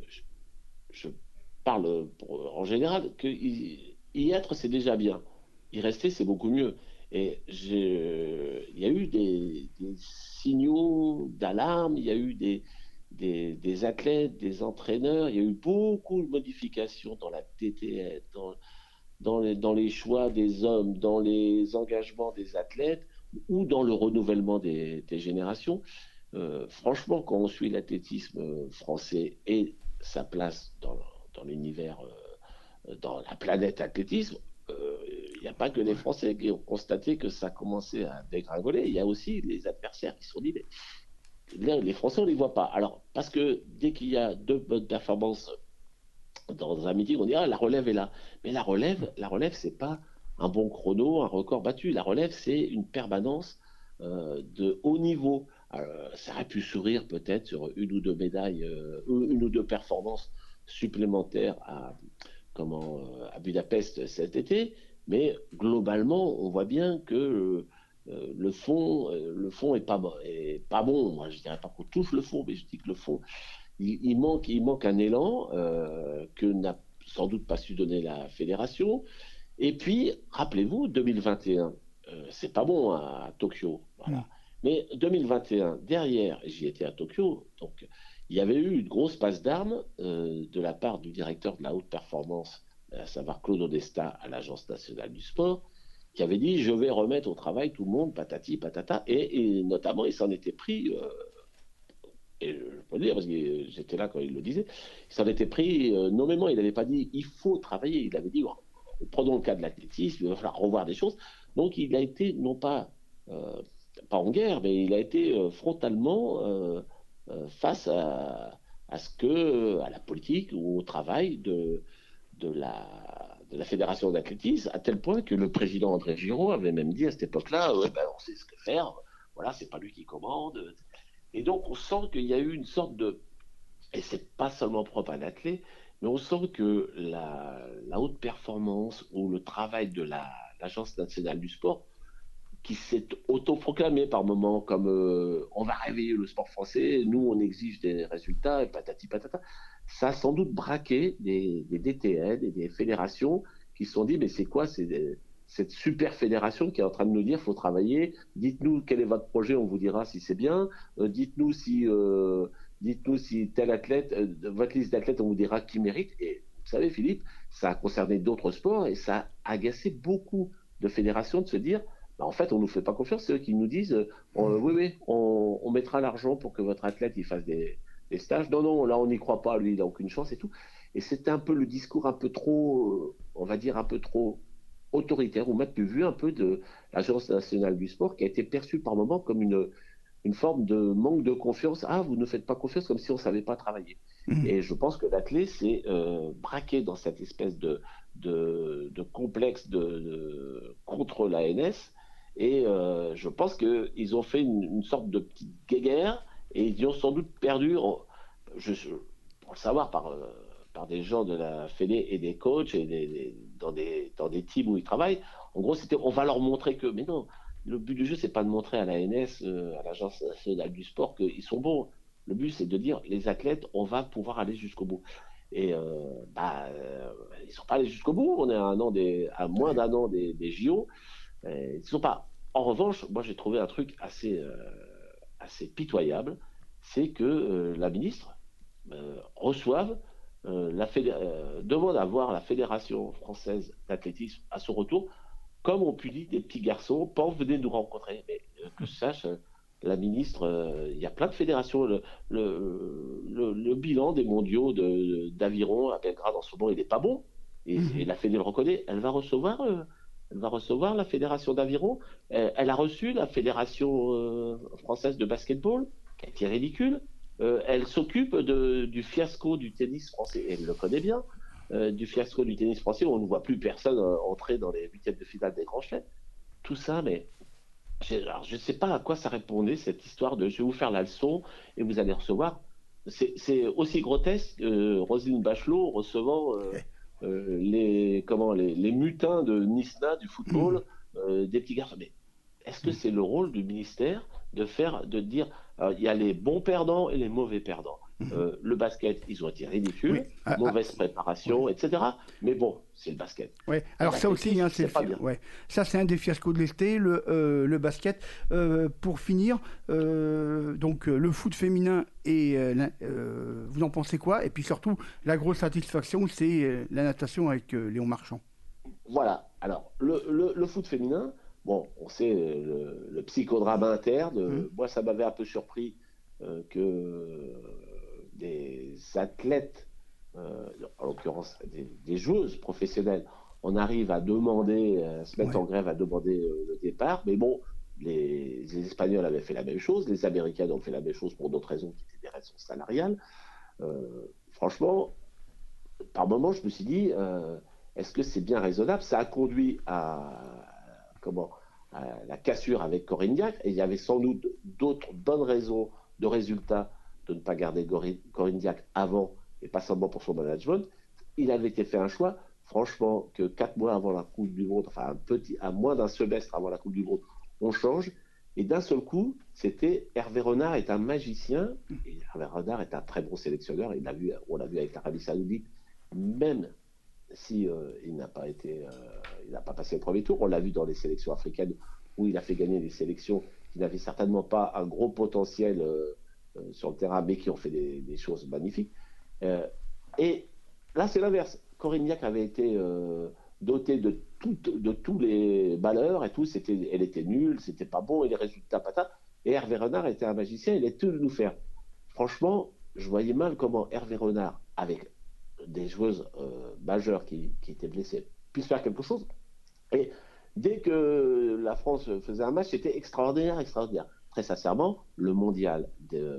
je parle en général, y être, c'est déjà bien. Y rester, c'est beaucoup mieux. Et il y a eu des signaux d'alarme, il y a eu des athlètes, des entraîneurs, il y a eu beaucoup de modifications dans la TTS, dans les choix des hommes, dans les engagements des athlètes, ou dans le renouvellement des générations. Franchement, quand on suit l'athlétisme français et sa place dans l'univers, dans la planète athlétisme, il n'y a pas que les Français qui ont constaté que ça commençait à dégringoler. Il y a aussi les adversaires qui se sont dit les Français, on ne les voit pas. Alors, parce que dès qu'il y a 2 bonnes performances dans un meeting, on dit la relève est là. Mais la relève, c'est pas un bon chrono, un record battu. La relève, c'est une permanence de haut niveau. Ça aurait pu sourire peut-être sur une ou 2 médailles, une ou 2 performances supplémentaires à Budapest cet été, mais globalement, on voit bien que le fond est pas bon. Moi, je dirais pas qu'on touche le fond, mais je dis que le fond, il manque un élan que n'a sans doute pas su donner la fédération. Et puis, rappelez-vous, 2021, c'est pas bon à Tokyo. Voilà. Mais 2021, derrière, j'y étais à Tokyo, donc il y avait eu une grosse passe d'armes de la part du directeur de la haute performance, à savoir Claude Odesta, à l'Agence nationale du sport, qui avait dit « je vais remettre au travail tout le monde, patati, patata ». Et notamment, il s'en était pris, et je peux le dire parce que j'étais là quand il le disait, il s'en était pris nommément. Il n'avait pas dit « il faut travailler », il avait dit « prenons le cas de l'athlétisme, il va falloir revoir des choses ». Donc il a été, non pas en guerre, mais il a été frontalement face à la politique ou au travail de la la fédération d'athlétisme, à tel point que le président André Giraud avait même dit à cette époque-là, on sait ce que faire, voilà, c'est pas lui qui commande. Et donc on sent qu'il y a eu une sorte de, et c'est pas seulement propre à l'athlète, mais on sent que la haute performance ou le travail de l'Agence nationale du sport, qui s'est autoproclamé par moments comme on va réveiller le sport français, nous on exige des résultats, et patati patata, ça a sans doute braqué des DTN et des fédérations qui se sont dit mais c'est quoi cette super fédération qui est en train de nous dire faut travailler, dites-nous quel est votre projet, on vous dira si c'est bien, dites-nous si tel athlète, votre liste d'athlètes, on vous dira qui mérite. Et vous savez Philippe, ça a concerné d'autres sports et ça a agacé beaucoup de fédérations de se dire en fait, on ne nous fait pas confiance, c'est eux qui nous disent oui, on mettra l'argent pour que votre athlète il fasse des stages. Non, là, on n'y croit pas, lui, il n'a aucune chance et tout. Et c'était un peu le discours un peu trop, on va dire, un peu trop autoritaire, ou même plus vu un peu de l'Agence nationale du sport, qui a été perçue par moments comme une forme de manque de confiance. Ah, vous ne faites pas confiance, comme si on ne savait pas travailler. Et je pense que l'athlète s'est braqué dans cette espèce de complexe contre l'ANS. Et je pense qu'ils ont fait une sorte de petite guéguerre et ils y ont sans doute perdu, pour le savoir par des gens de la Fédé et des coachs et dans des teams où ils travaillent. En gros, c'était on va leur montrer que, mais non, le but du jeu, c'est pas de montrer à l'ANS, à l'Agence nationale du sport, qu'ils sont bons. Le but, c'est de dire, les athlètes, on va pouvoir aller jusqu'au bout. Et ils ne sont pas allés jusqu'au bout. On est à moins d'un an des JO. Ils ne sont pas. En revanche, moi, j'ai trouvé un truc assez pitoyable, c'est que la ministre demande à voir la Fédération française d'athlétisme à son retour, comme on punit des petits garçons, venez nous rencontrer. Mais que je sache, la ministre, il y a plein de fédérations. Le bilan des mondiaux d'aviron à Belgrade en ce moment, il n'est pas bon. Et la Fédé le reconnaît. Elle va recevoir la fédération d'aviron. Elle a reçu la fédération française de basketball, qui a été ridicule. Elle s'occupe du fiasco du tennis français. Elle le connaît bien. Du fiasco du tennis français, où on ne voit plus personne entrer dans les huitièmes de finale des grands chelems. Tout ça, mais je ne sais pas à quoi ça répondait, cette histoire de je vais vous faire la leçon et vous allez recevoir. C'est aussi grotesque que Roselyne Bachelot recevant les mutins de Nisna du football, des petits garçons. Mais est-ce que c'est le rôle du ministère de dire il y a les bons perdants et les mauvais perdants? Le basket, ils ont été ridicules, mauvaise préparation, etc. Mais bon, c'est le basket. Ouais. Alors ça aussi, ça c'est un des fiascos de l'été, le basket. Pour finir, donc le foot féminin et vous en pensez quoi? Et puis surtout, la grosse satisfaction, c'est la natation avec Léon Marchand. Voilà. Alors le foot féminin, bon, on sait le psychodrame interne. Moi, ça m'avait un peu surpris que des athlètes, en l'occurrence des joueuses professionnelles, on arrive à se mettre en grève, à demander le départ. Mais bon, les Espagnols avaient fait la même chose, les Américains ont fait la même chose pour d'autres raisons qui étaient des raisons salariales. Franchement, par moments, je me suis dit, est-ce que c'est bien raisonnable? Ça a conduit à la cassure avec Corinne Diacre, et il y avait sans doute d'autres bonnes raisons de résultats de ne pas garder Corinne Diacre avant, et pas seulement pour son management. Il avait été fait un choix, franchement, que 4 mois avant la Coupe du Monde, enfin à moins d'un semestre avant la Coupe du Monde, on change, et d'un seul coup, c'était Hervé Renard est un magicien, et Hervé Renard est un très bon sélectionneur, on l'a vu avec l'Arabie Saoudite, même si il n'a pas passé le premier tour, on l'a vu dans les sélections africaines, où il a fait gagner des sélections qui n'avaient certainement pas un gros potentiel sur le terrain, mais qui ont fait des choses magnifiques. Et là, c'est l'inverse. Corinne Diacre avait été dotée de tous les malheurs et tout. Elle était nulle, c'était pas bon, et les résultats patates. Et Hervé Renard était un magicien, il était tout de nous faire. Franchement, je voyais mal comment Hervé Renard, avec des joueuses majeures qui étaient blessées, puisse faire quelque chose. Et dès que la France faisait un match, c'était extraordinaire. Très sincèrement, le mondial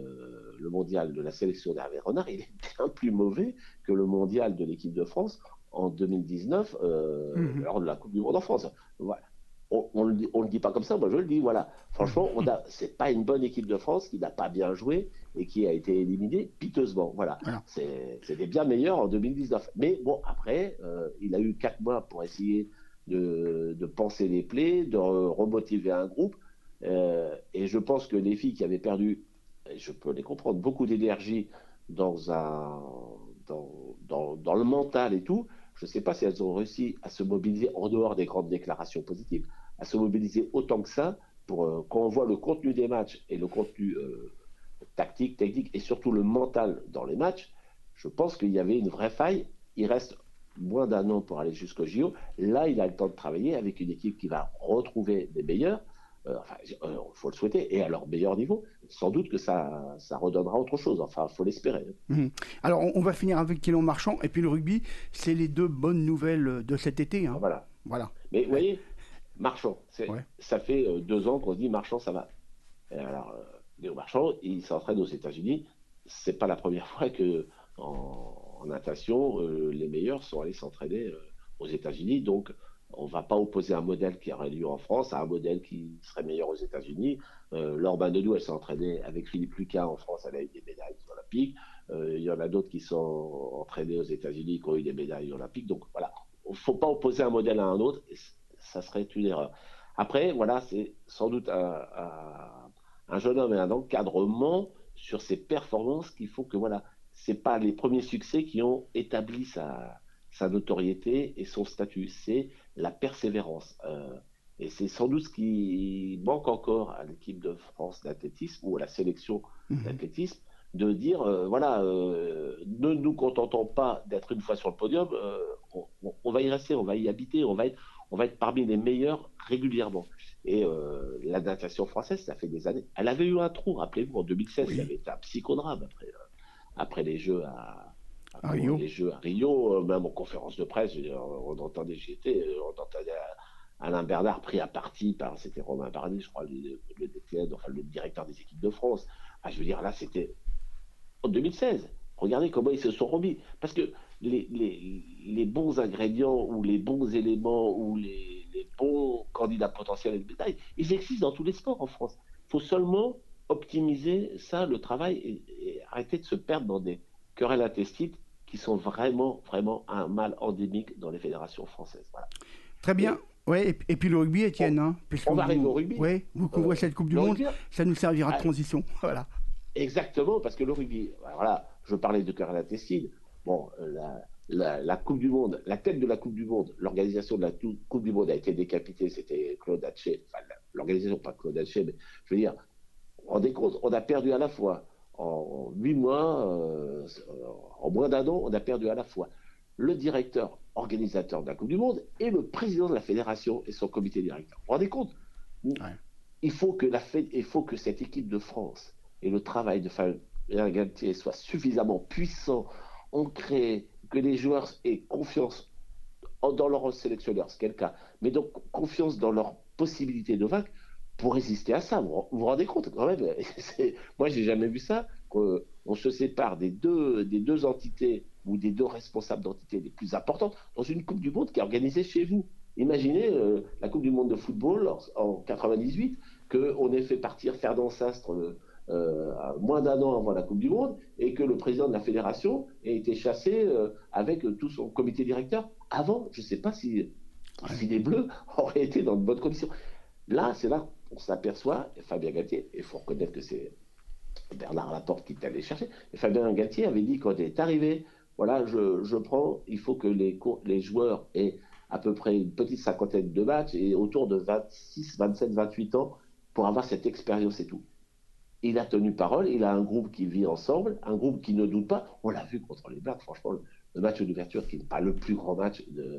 de la sélection d'Hervé Renard, il est bien plus mauvais que le mondial de l'équipe de France en 2019 lors de la Coupe du Monde en France. Voilà. On le dit pas comme ça, moi je le dis, voilà. Franchement, c'est pas une bonne équipe de France qui n'a pas bien joué et qui a été éliminée piteusement. Voilà. C'était bien meilleur en 2019. Mais bon, après, il a eu 4 mois pour essayer de panser les plaies, de remotiver un groupe. Et je pense que les filles qui avaient perdu, et je peux les comprendre, beaucoup d'énergie dans le mental et tout, je ne sais pas si elles ont réussi à se mobiliser en dehors des grandes déclarations positives, à se mobiliser autant que ça pour quand on voit le contenu des matchs et le contenu tactique, technique et surtout le mental dans les matchs, je pense qu'il y avait une vraie faille. Il reste moins d'1 an pour aller jusqu'au JO. Là, il a le temps de travailler avec une équipe qui va retrouver des meilleurs. Il faut le souhaiter, et à leur meilleur niveau. Sans doute que ça redonnera autre chose. Enfin, il faut l'espérer. Alors, on va finir avec Kélan Marchand, et puis le rugby, c'est les 2 bonnes nouvelles de cet été. Hein. Voilà. Mais vous voyez, Marchand, ça fait 2 ans qu'on se dit Marchand, ça va. Et alors, Léo Marchand, il s'entraîne aux États-Unis. C'est pas la première fois que en natation, les meilleurs sont allés s'entraîner aux États-Unis. Donc, on ne va pas opposer un modèle qui aurait lieu en France à un modèle qui serait meilleur aux États-Unis. Laure Manodou, elle s'est entraînée avec Philippe Lucas en France, elle a eu des médailles olympiques. Il y en a d'autres qui sont entraînés aux États-Unis qui ont eu des médailles olympiques. Donc voilà, il ne faut pas opposer un modèle à un autre, et ça serait une erreur. Après, voilà, c'est sans doute un jeune homme et un encadrement sur ses performances qu'il faut que, voilà, ce n'est pas les premiers succès qui ont établi sa notoriété et son statut, c'est la persévérance. Et c'est sans doute ce qui manque encore à l'équipe de France d'athlétisme ou à la sélection d'athlétisme, de dire, ne nous contentons pas d'être une fois sur le podium, on va y rester, on va y habiter, on va être parmi les meilleurs régulièrement. Et la natation française, ça fait des années. Elle avait eu un trou, rappelez-vous, en 2016, il y avait été un psychodrame après les Jeux à Rio, même en conférence de presse, on entendait Alain Bernard pris à partie c'était Romain Bardet, je crois, le DTN, enfin le directeur des équipes de France. Je veux dire, là, c'était en 2016. Regardez comment ils se sont remis. Parce que les bons ingrédients ou les bons éléments ou les bons candidats potentiels de médailles, ils existent dans tous les sports en France. Il faut seulement optimiser ça, le travail, et arrêter de se perdre dans des querelles intestines qui sont vraiment, vraiment un mal endémique dans les fédérations françaises. Voilà. Très bien. Et puis le rugby, Étienne. On va arriver au rugby. Oui, vous couvrez cette Coupe du Monde, ça nous servira de transition. Voilà. Exactement, parce que le rugby, voilà, je parlais de querelles intestines. Bon, la Coupe du Monde, la tête de la Coupe du Monde, l'organisation de la Coupe du Monde a été décapitée, c'était Claude Haché. Enfin, l'organisation, pas Claude Haché, mais je veux dire, rendez compte, on a perdu à la fois. En 8 mois, en moins d'1 an, on a perdu à la fois le directeur organisateur de la Coupe du Monde et le président de la fédération et son comité directeur. Vous vous rendez compte ? Il faut que cette équipe de France et le travail de Fabien Galtier soit suffisamment puissant, ancré, que les joueurs aient confiance dans leur sélectionneur, ce qui est le cas, mais donc confiance dans leur possibilité de vaincre pour résister à ça. Vous vous rendez compte quand même? Moi, j'ai jamais vu ça, qu'on se sépare des deux entités ou des 2 responsables d'entités les plus importantes dans une Coupe du Monde qui est organisée chez vous. Imaginez la Coupe du Monde de football en 98, qu'on ait fait partir Ferdinand Sastre moins d'1 an avant la Coupe du Monde et que le président de la fédération ait été chassé avec tout son comité directeur. Avant, je ne sais pas si les Bleus auraient été dans de bonnes conditions. Là, c'est là qu'on s'aperçoit, et Fabien Galtier, il faut reconnaître que c'est Bernard Laporte qui est allé chercher, et Fabien Galtier avait dit quand il est arrivé, voilà, je prends, il faut que les joueurs aient à peu près une petite 50aine de matchs et autour de 26, 27, 28 ans pour avoir cette expérience et tout. Il a tenu parole, il a un groupe qui vit ensemble, un groupe qui ne doute pas. On l'a vu contre les Blacks, franchement, le match d'ouverture qui n'est pas le plus grand match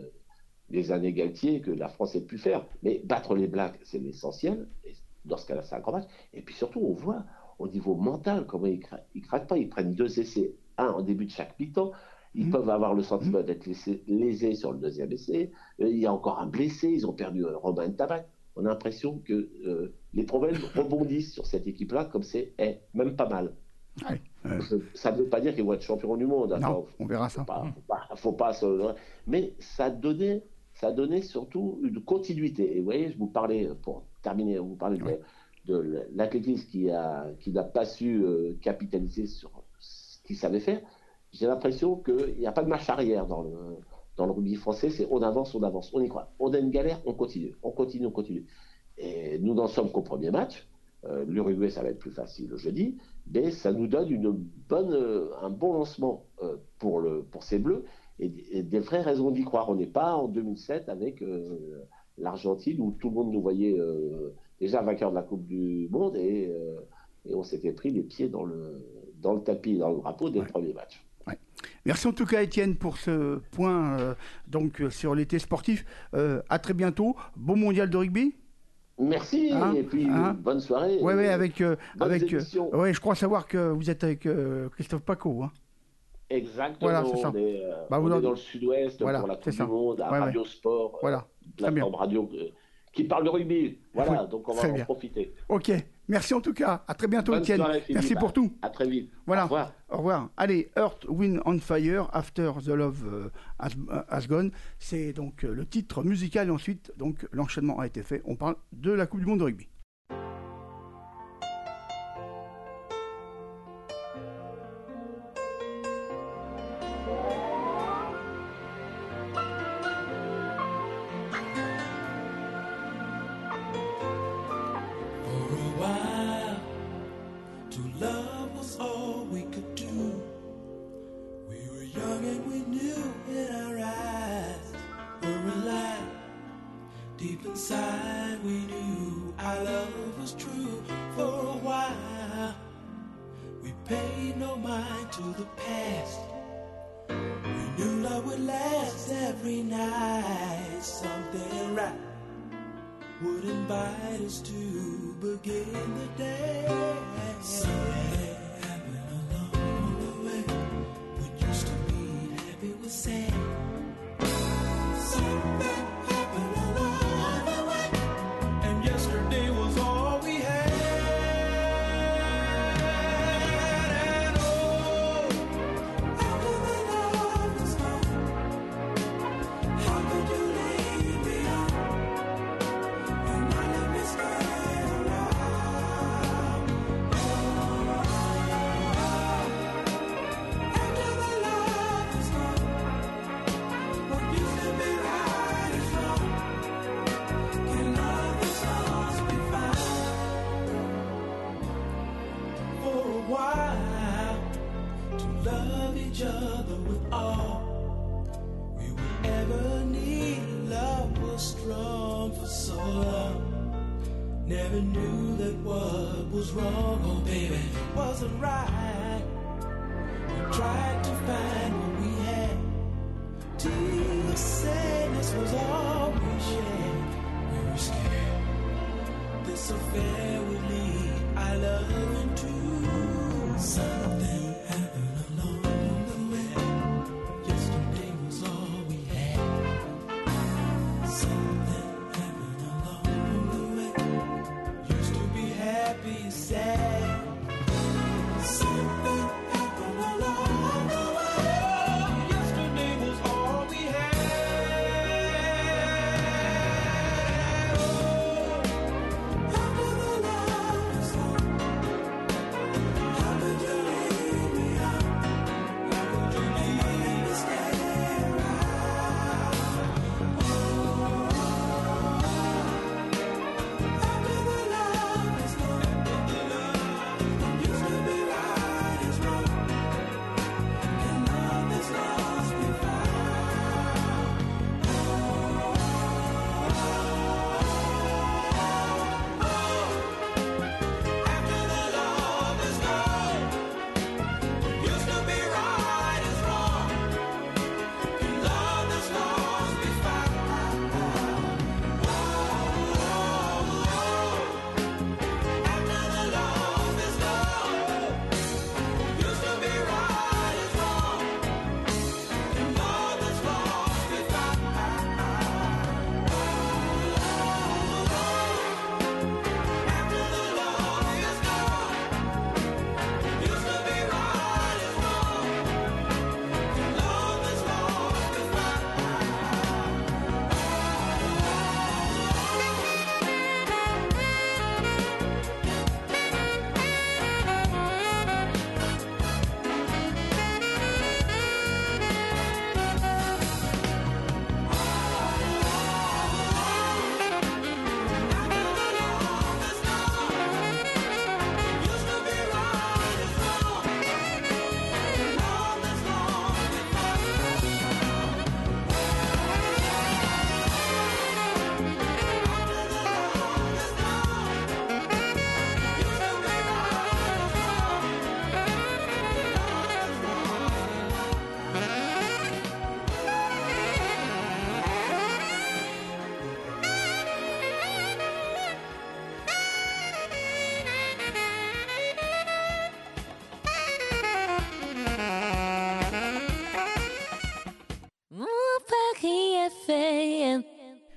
des années Galtier que la France ait pu faire. Mais battre les Blacks, c'est l'essentiel. Et dans ce cas-là, c'est un grand match. Et puis surtout, on voit au niveau mental comment ils craquent pas. Ils prennent 2 essais, un en début de chaque mi-temps. Ils peuvent avoir le sentiment d'être lésés sur le 2e essai. Il y a encore un blessé. Ils ont perdu Romain Tabac. On a l'impression que les problèmes rebondissent sur cette équipe-là comme c'est même pas mal. Ça ne veut pas dire qu'ils vont être champions du monde. Non, on verra ça. faut pas mais ça donnait surtout une continuité. Et vous voyez, je vous parlais, pour terminer, vous parlez de l'athlétisme qui n'a pas su capitaliser sur ce qu'il savait faire. J'ai l'impression qu'il n'y a pas de marche arrière dans le rugby français. C'est on avance, on y croit. On a une galère, on continue. Et nous n'en sommes qu'au premier match. L'Uruguay, ça va être plus facile le jeudi, mais ça nous donne un bon lancement pour ces Bleus et des vraies raisons d'y croire. On n'est pas en 2007 avec l'Argentine où tout le monde nous voyait déjà vainqueur de la Coupe du Monde et on s'était pris les pieds dans le tapis, dans le drapeau dès le premier match. Ouais. Merci en tout cas Étienne pour ce point sur l'été sportif. À très bientôt. Bon mondial de rugby. Merci et puis bonne soirée. Oui, je crois savoir que vous êtes avec Christophe Paco. Hein. Exactement. Voilà, c'est ça. On est dans le sud-ouest pour la Coupe du Monde, à Radio Sport, plateforme radio qui parle de rugby. Voilà, donc on va en profiter. Ok, merci en tout cas. À très bientôt Étienne. Merci pour tout. À très vite. Voilà. Au revoir. Allez, Earth, Wind and Fire, After the Love Has Gone. C'est donc le titre musical et ensuite donc l'enchaînement a été fait. On parle de la Coupe du Monde de rugby.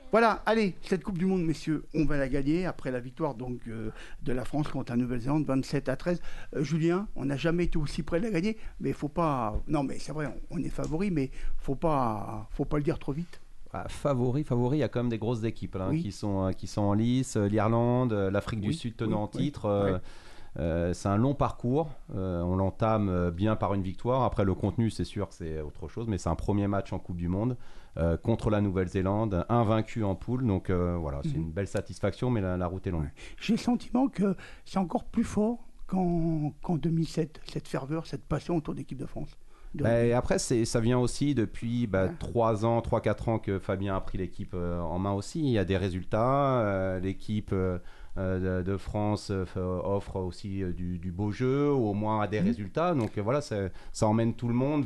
Voilà, allez, cette Coupe du Monde, messieurs, on va la gagner après la victoire donc, de la France contre la Nouvelle-Zélande, 27-13. Julien, on n'a jamais été aussi près de la gagner, mais il faut pas... Non, mais c'est vrai, on est favori, mais faut pas le dire trop vite. Favori, il y a quand même des grosses équipes qui sont en lice. L'Irlande, l'Afrique du Sud tenant en titre. C'est un long parcours. On l'entame bien par une victoire. Après, le contenu, c'est sûr que c'est autre chose, mais c'est un premier match en Coupe du Monde contre la Nouvelle-Zélande, invaincu en poule. Donc voilà, c'est une belle satisfaction, mais la route est longue. J'ai le sentiment que c'est encore plus fort qu'en 2007, cette ferveur, cette passion autour de l'équipe de France. Après, ça vient aussi depuis 3-4 ans que Fabien a pris l'équipe en main aussi. Il y a des résultats. L'équipe de France offre aussi du beau jeu, ou au moins des résultats. Donc voilà, ça emmène tout le monde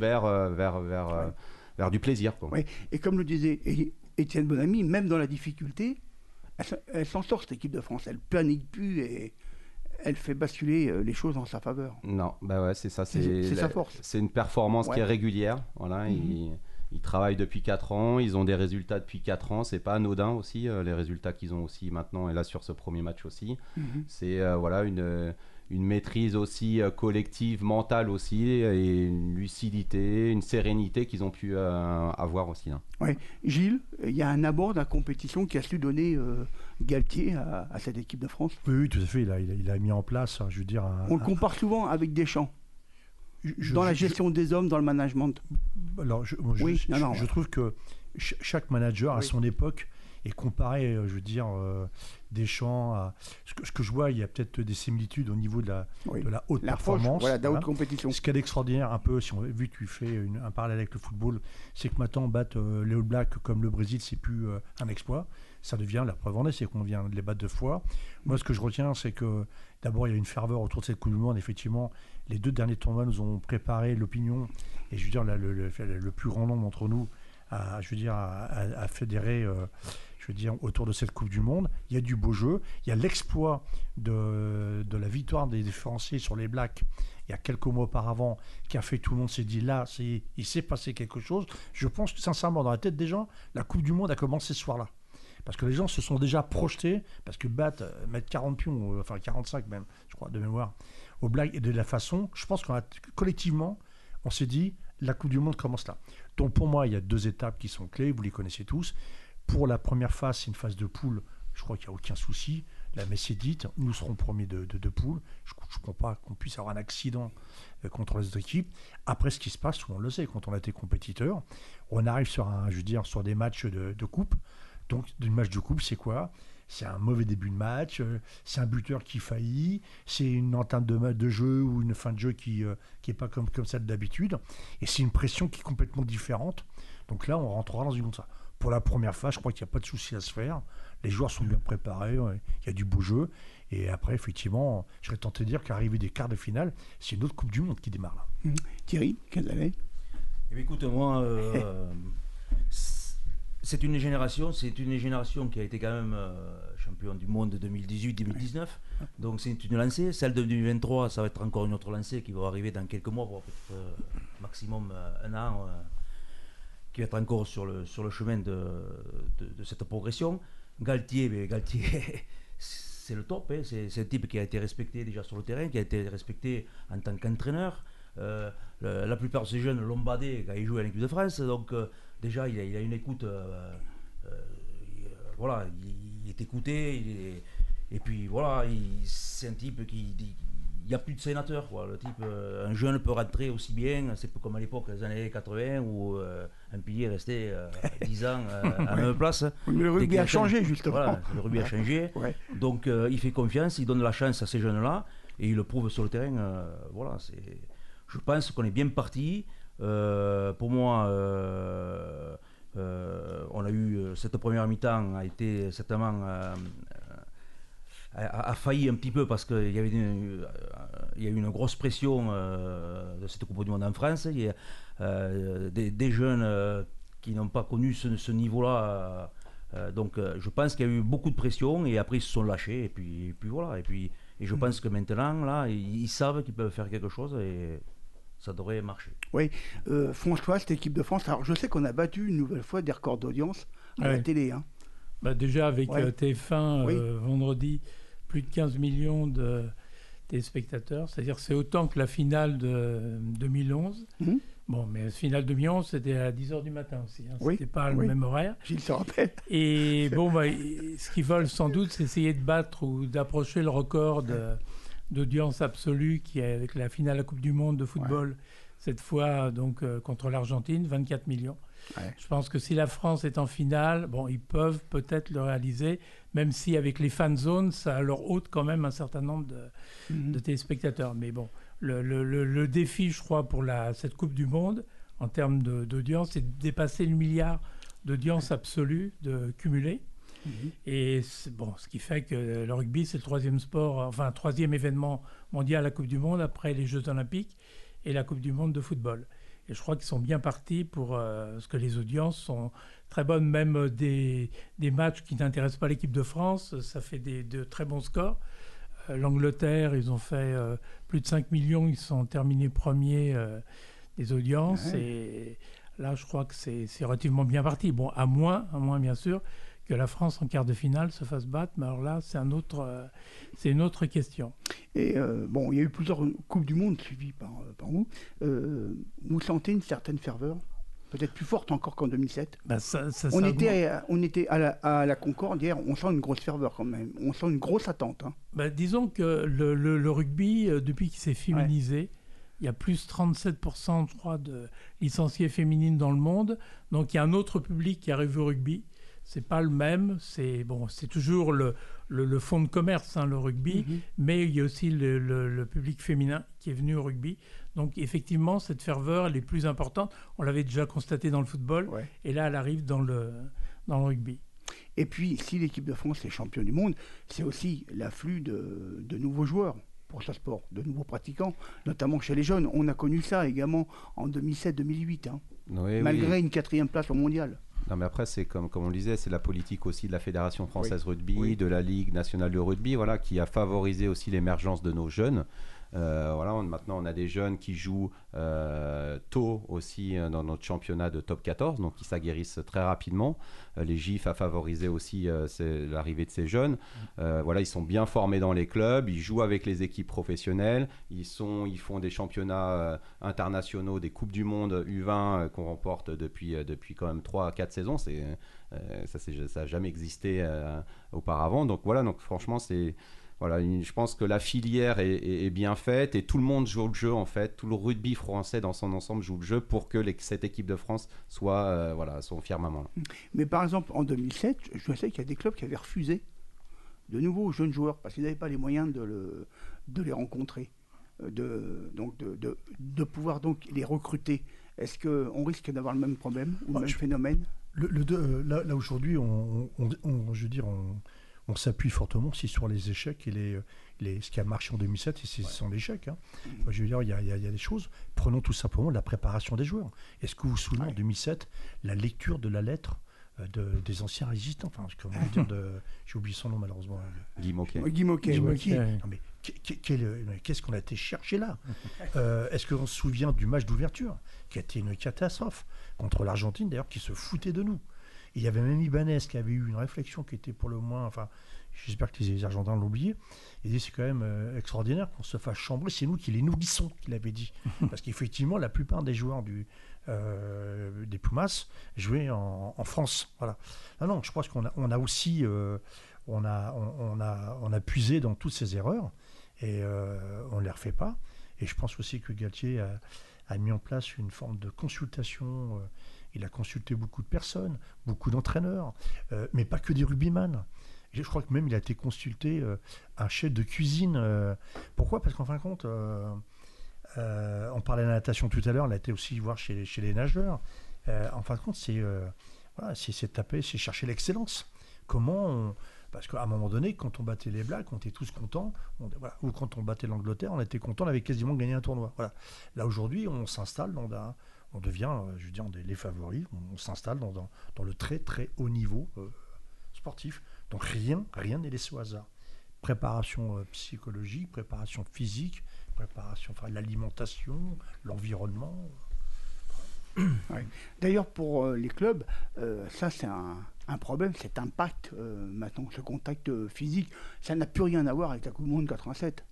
vers du plaisir, quoi. Oui. Et comme le disait Étienne Bonamy, même dans la difficulté, elle s'en sort, cette équipe de France. Elle panique plus et elle fait basculer les choses en sa faveur. Non, c'est ça. C'est sa force. C'est une performance qui est régulière. Voilà, ils travaillent depuis 4 ans, ils ont des résultats depuis 4 ans. C'est pas anodin aussi, les résultats qu'ils ont aussi maintenant, et là sur ce premier match aussi. C'est une maîtrise aussi collective, mentale aussi, et une lucidité, une sérénité qu'ils ont pu avoir aussi. Ouais. Gilles, il y a un abord de la compétition qui a su donner Galtier à cette équipe de France. Oui, tout à fait. Il a mis en place, je veux dire... On le compare souvent avec Deschamps. Dans la gestion des hommes, dans le management. Alors, je trouve que chaque manager, à son époque, est comparé, je veux dire, Deschamps à... Ce que je vois, il y a peut-être des similitudes au niveau de la haute performance. De la haute compétition. Ce qui est extraordinaire, un peu, vu que tu fais un parallèle avec le football, c'est que maintenant, battre les All Blacks comme le Brésil, c'est plus un exploit. Ça devient la preuve en est, c'est qu'on vient de les battre 2 fois. Moi, ce que je retiens, c'est que d'abord, il y a une ferveur autour de cette Coupe du Monde. Effectivement, les 2 derniers tournois nous ont préparé l'opinion, et je veux dire, le plus grand nombre d'entre nous à fédérer autour de cette Coupe du Monde. Il y a du beau jeu. Il y a l'exploit de la victoire des Français sur les Blacks il y a quelques mois auparavant, qui a fait que tout le monde s'est dit là, il s'est passé quelque chose. Je pense que sincèrement, dans la tête des gens, la Coupe du Monde a commencé ce soir-là. Parce que les gens se sont déjà projetés, parce que mettre 40 pions, enfin 45 même, je crois, de mémoire, aux Blacks, et de la façon, je pense qu'on a collectivement, on s'est dit, la Coupe du Monde commence là. Donc pour moi, il y a 2 étapes qui sont clés, vous les connaissez tous. Pour la première phase, c'est une phase de poule, je crois qu'il n'y a aucun souci. La messe est dite, nous serons premiers de poule. Je ne comprends pas qu'on puisse avoir un accident contre les autres équipes. Après, ce qui se passe, on le sait, quand on a été compétiteur, on arrive sur des matchs de coupe. Donc, un match de coupe, c'est quoi ? C'est un mauvais début de match, c'est un buteur qui faillit, c'est une entame de jeu ou une fin de jeu qui n'est pas comme celle d'habitude. Et c'est une pression qui est complètement différente. Donc là, on rentrera dans une comme ça. Pour la première phase, je crois qu'il n'y a pas de souci à se faire. Les joueurs sont bien préparés, il y a du beau jeu. Et après, effectivement, je serais tenté de dire qu'arriver des quarts de finale, c'est une autre Coupe du Monde qui démarre là. Thierry, quelle année ? Écoute, moi... C'est une génération qui a été quand même champion du monde 2018-2019. Donc c'est une lancée. Celle de 2023, ça va être encore une autre lancée qui va arriver dans quelques mois, peut-être maximum 1 an, qui va être encore sur le chemin de cette progression. Galtier, c'est le top. C'est un type qui a été respecté déjà sur le terrain, qui a été respecté en tant qu'entraîneur. La plupart de ces jeunes l'ont badé quand ils jouent à l'équipe de France. Donc déjà, il a une écoute. Voilà, il est écouté. Et puis voilà, c'est un type qui dit. Il n'y a plus de sénateur, quoi. Le type, un jeune peut rentrer aussi bien, c'est pas comme à l'époque, les années 80, où un pilier restait 10 ans à la même place. Le rugby a changé, justement. Voilà, le rugby a changé. Ouais. Donc il fait confiance, il donne la chance à ces jeunes-là, et il le prouve sur le terrain. Voilà, je pense qu'on est bien parti. Pour moi, on a eu cette première mi-temps a été certainement a failli un petit peu parce qu'il y avait il y a eu une grosse pression de cette Coupe du Monde en France. Il y a des jeunes qui n'ont pas connu ce niveau-là. Donc je pense qu'il y a eu beaucoup de pression et après ils se sont lâchés et puis voilà. Et je pense que maintenant là ils savent qu'ils peuvent faire quelque chose et ça devrait marcher. Oui, François, cette équipe de France, alors je sais qu'on a battu une nouvelle fois des records d'audience à la télé. Hein. Déjà avec TF1, vendredi, plus de 15 millions de téléspectateurs. C'est-à-dire c'est autant que la finale de 2011. Bon, mais la finale 2011, c'était à 10h du matin aussi. C'était pas le même horaire. Gilles se rappelle. Et bon, ce qu'ils veulent sans doute, c'est essayer de battre ou d'approcher le record d'audience absolue qui est avec la finale de la Coupe du Monde de football, cette fois donc contre l'Argentine, 24 millions. Je pense que si la France est en finale, ils peuvent peut-être le réaliser, même si avec les fan zones, ça leur ôte quand même un certain nombre de téléspectateurs. Mais bon, le défi, je crois, pour cette Coupe du Monde, en termes d'audience, c'est de dépasser le milliard d'audience absolue cumulée. Et ce qui fait que le rugby, c'est le troisième événement mondial à la Coupe du Monde, après les Jeux Olympiques et la Coupe du Monde de football. Et je crois qu'ils sont bien partis parce que les audiences sont très bonnes, même des matchs qui n'intéressent pas l'équipe de France, ça fait de très bons scores. L'Angleterre, ils ont fait plus de 5 millions, ils sont terminés premiers des audiences. Et là, je crois que c'est relativement bien parti. Bon, à moins bien sûr, que la France en quart de finale se fasse battre, mais alors là, c'est une autre question. Et il y a eu plusieurs Coupes du Monde suivies par vous. Vous sentez une certaine ferveur, peut-être plus forte encore qu'en 2007. On était à la Concorde hier, on sent une grosse ferveur quand même, on sent une grosse attente. Disons que le rugby, depuis qu'il s'est féminisé, il y a plus 37%, je crois, de licenciées féminines dans le monde. Donc il y a un autre public qui arrive au rugby. C'est pas le même, c'est toujours le fonds de commerce, le rugby, mais il y a aussi le public féminin qui est venu au rugby. Donc effectivement, cette ferveur, elle est plus importante. On l'avait déjà constaté dans le football, et là, elle arrive dans le rugby. Et puis, si l'équipe de France est championne du monde, c'est aussi l'afflux de nouveaux joueurs pour ce sport, de nouveaux pratiquants, notamment chez les jeunes. On a connu ça également en 2007-2008, malgré une 4e place au mondial. Non, mais après, c'est comme on le disait, c'est la politique aussi de la Fédération française rugby, de la Ligue nationale de rugby, qui a favorisé aussi l'émergence de nos jeunes. Maintenant, on a des jeunes qui jouent tôt aussi dans notre championnat de top 14, donc qui s'aguerrissent très rapidement. Les GIF a favorisé aussi l'arrivée de ces jeunes. Ils sont bien formés dans les clubs, ils jouent avec les équipes professionnelles, ils font des championnats internationaux, des Coupes du Monde U20 qu'on remporte depuis quand même 3 à 4 saisons. Ça n'a jamais existé auparavant. Donc franchement, je pense que la filière est bien faite et tout le monde joue le jeu en fait. Tout le rugby français dans son ensemble joue le jeu pour que cette équipe de France soit son firmament. Mais par exemple, en 2007, je sais qu'il y a des clubs qui avaient refusé de nouveaux jeunes joueurs parce qu'ils n'avaient pas les moyens de les rencontrer, de pouvoir donc les recruter. Est-ce qu'on risque d'avoir le même problème ou le même phénomène ? Là aujourd'hui, on s'appuie fortement aussi sur les échecs et ce qui a marché en 2007, et c'est son échec. Il y a des choses. Prenons tout simplement la préparation des joueurs. Est-ce que vous vous souvenez en 2007, la lecture de la lettre des anciens résistants, j'ai oublié son nom malheureusement. Guy Moquet. Mais qu'est-ce qu'on a été chercher là? Est-ce qu'on se souvient du match d'ouverture, qui a été une catastrophe, contre l'Argentine d'ailleurs, qui se foutait de nous? Il y avait même Ibanez qui avait eu une réflexion qui était pour le moins, j'espère que les Argentins l'ont oublié. Il dit c'est quand même extraordinaire qu'on se fasse chambrer, c'est nous qui les nourrissons, qu'il avait dit. Parce qu'effectivement, la plupart des joueurs des Pumas jouaient en France. Voilà. Je pense qu'on a aussi on a puisé dans toutes ces erreurs et on ne les refait pas. Et je pense aussi que Galtier a mis en place une forme de consultation. Il a consulté beaucoup de personnes, beaucoup d'entraîneurs, mais pas que des rugbyman. Je crois que même il a été consulté un chef de cuisine. Pourquoi ? Parce qu'en fin de compte, on parlait de la natation tout à l'heure, on a été aussi voir chez les nageurs. En fin de compte, c'est taper, c'est chercher l'excellence. Parce qu'à un moment donné, quand on battait les Blacks, on était tous contents. Ou quand on battait l'Angleterre, on était contents, on avait quasiment gagné un tournoi. Voilà. Là aujourd'hui, on s'installe on devient, les favoris. On s'installe dans le très très haut niveau sportif. Donc rien n'est laissé au hasard. Préparation psychologique, préparation physique, préparation, l'alimentation, l'environnement. Ouais. D'ailleurs, pour les clubs, ça c'est un problème, cet impact maintenant, ce contact physique, ça n'a plus rien à voir avec la Coupe du Monde 87.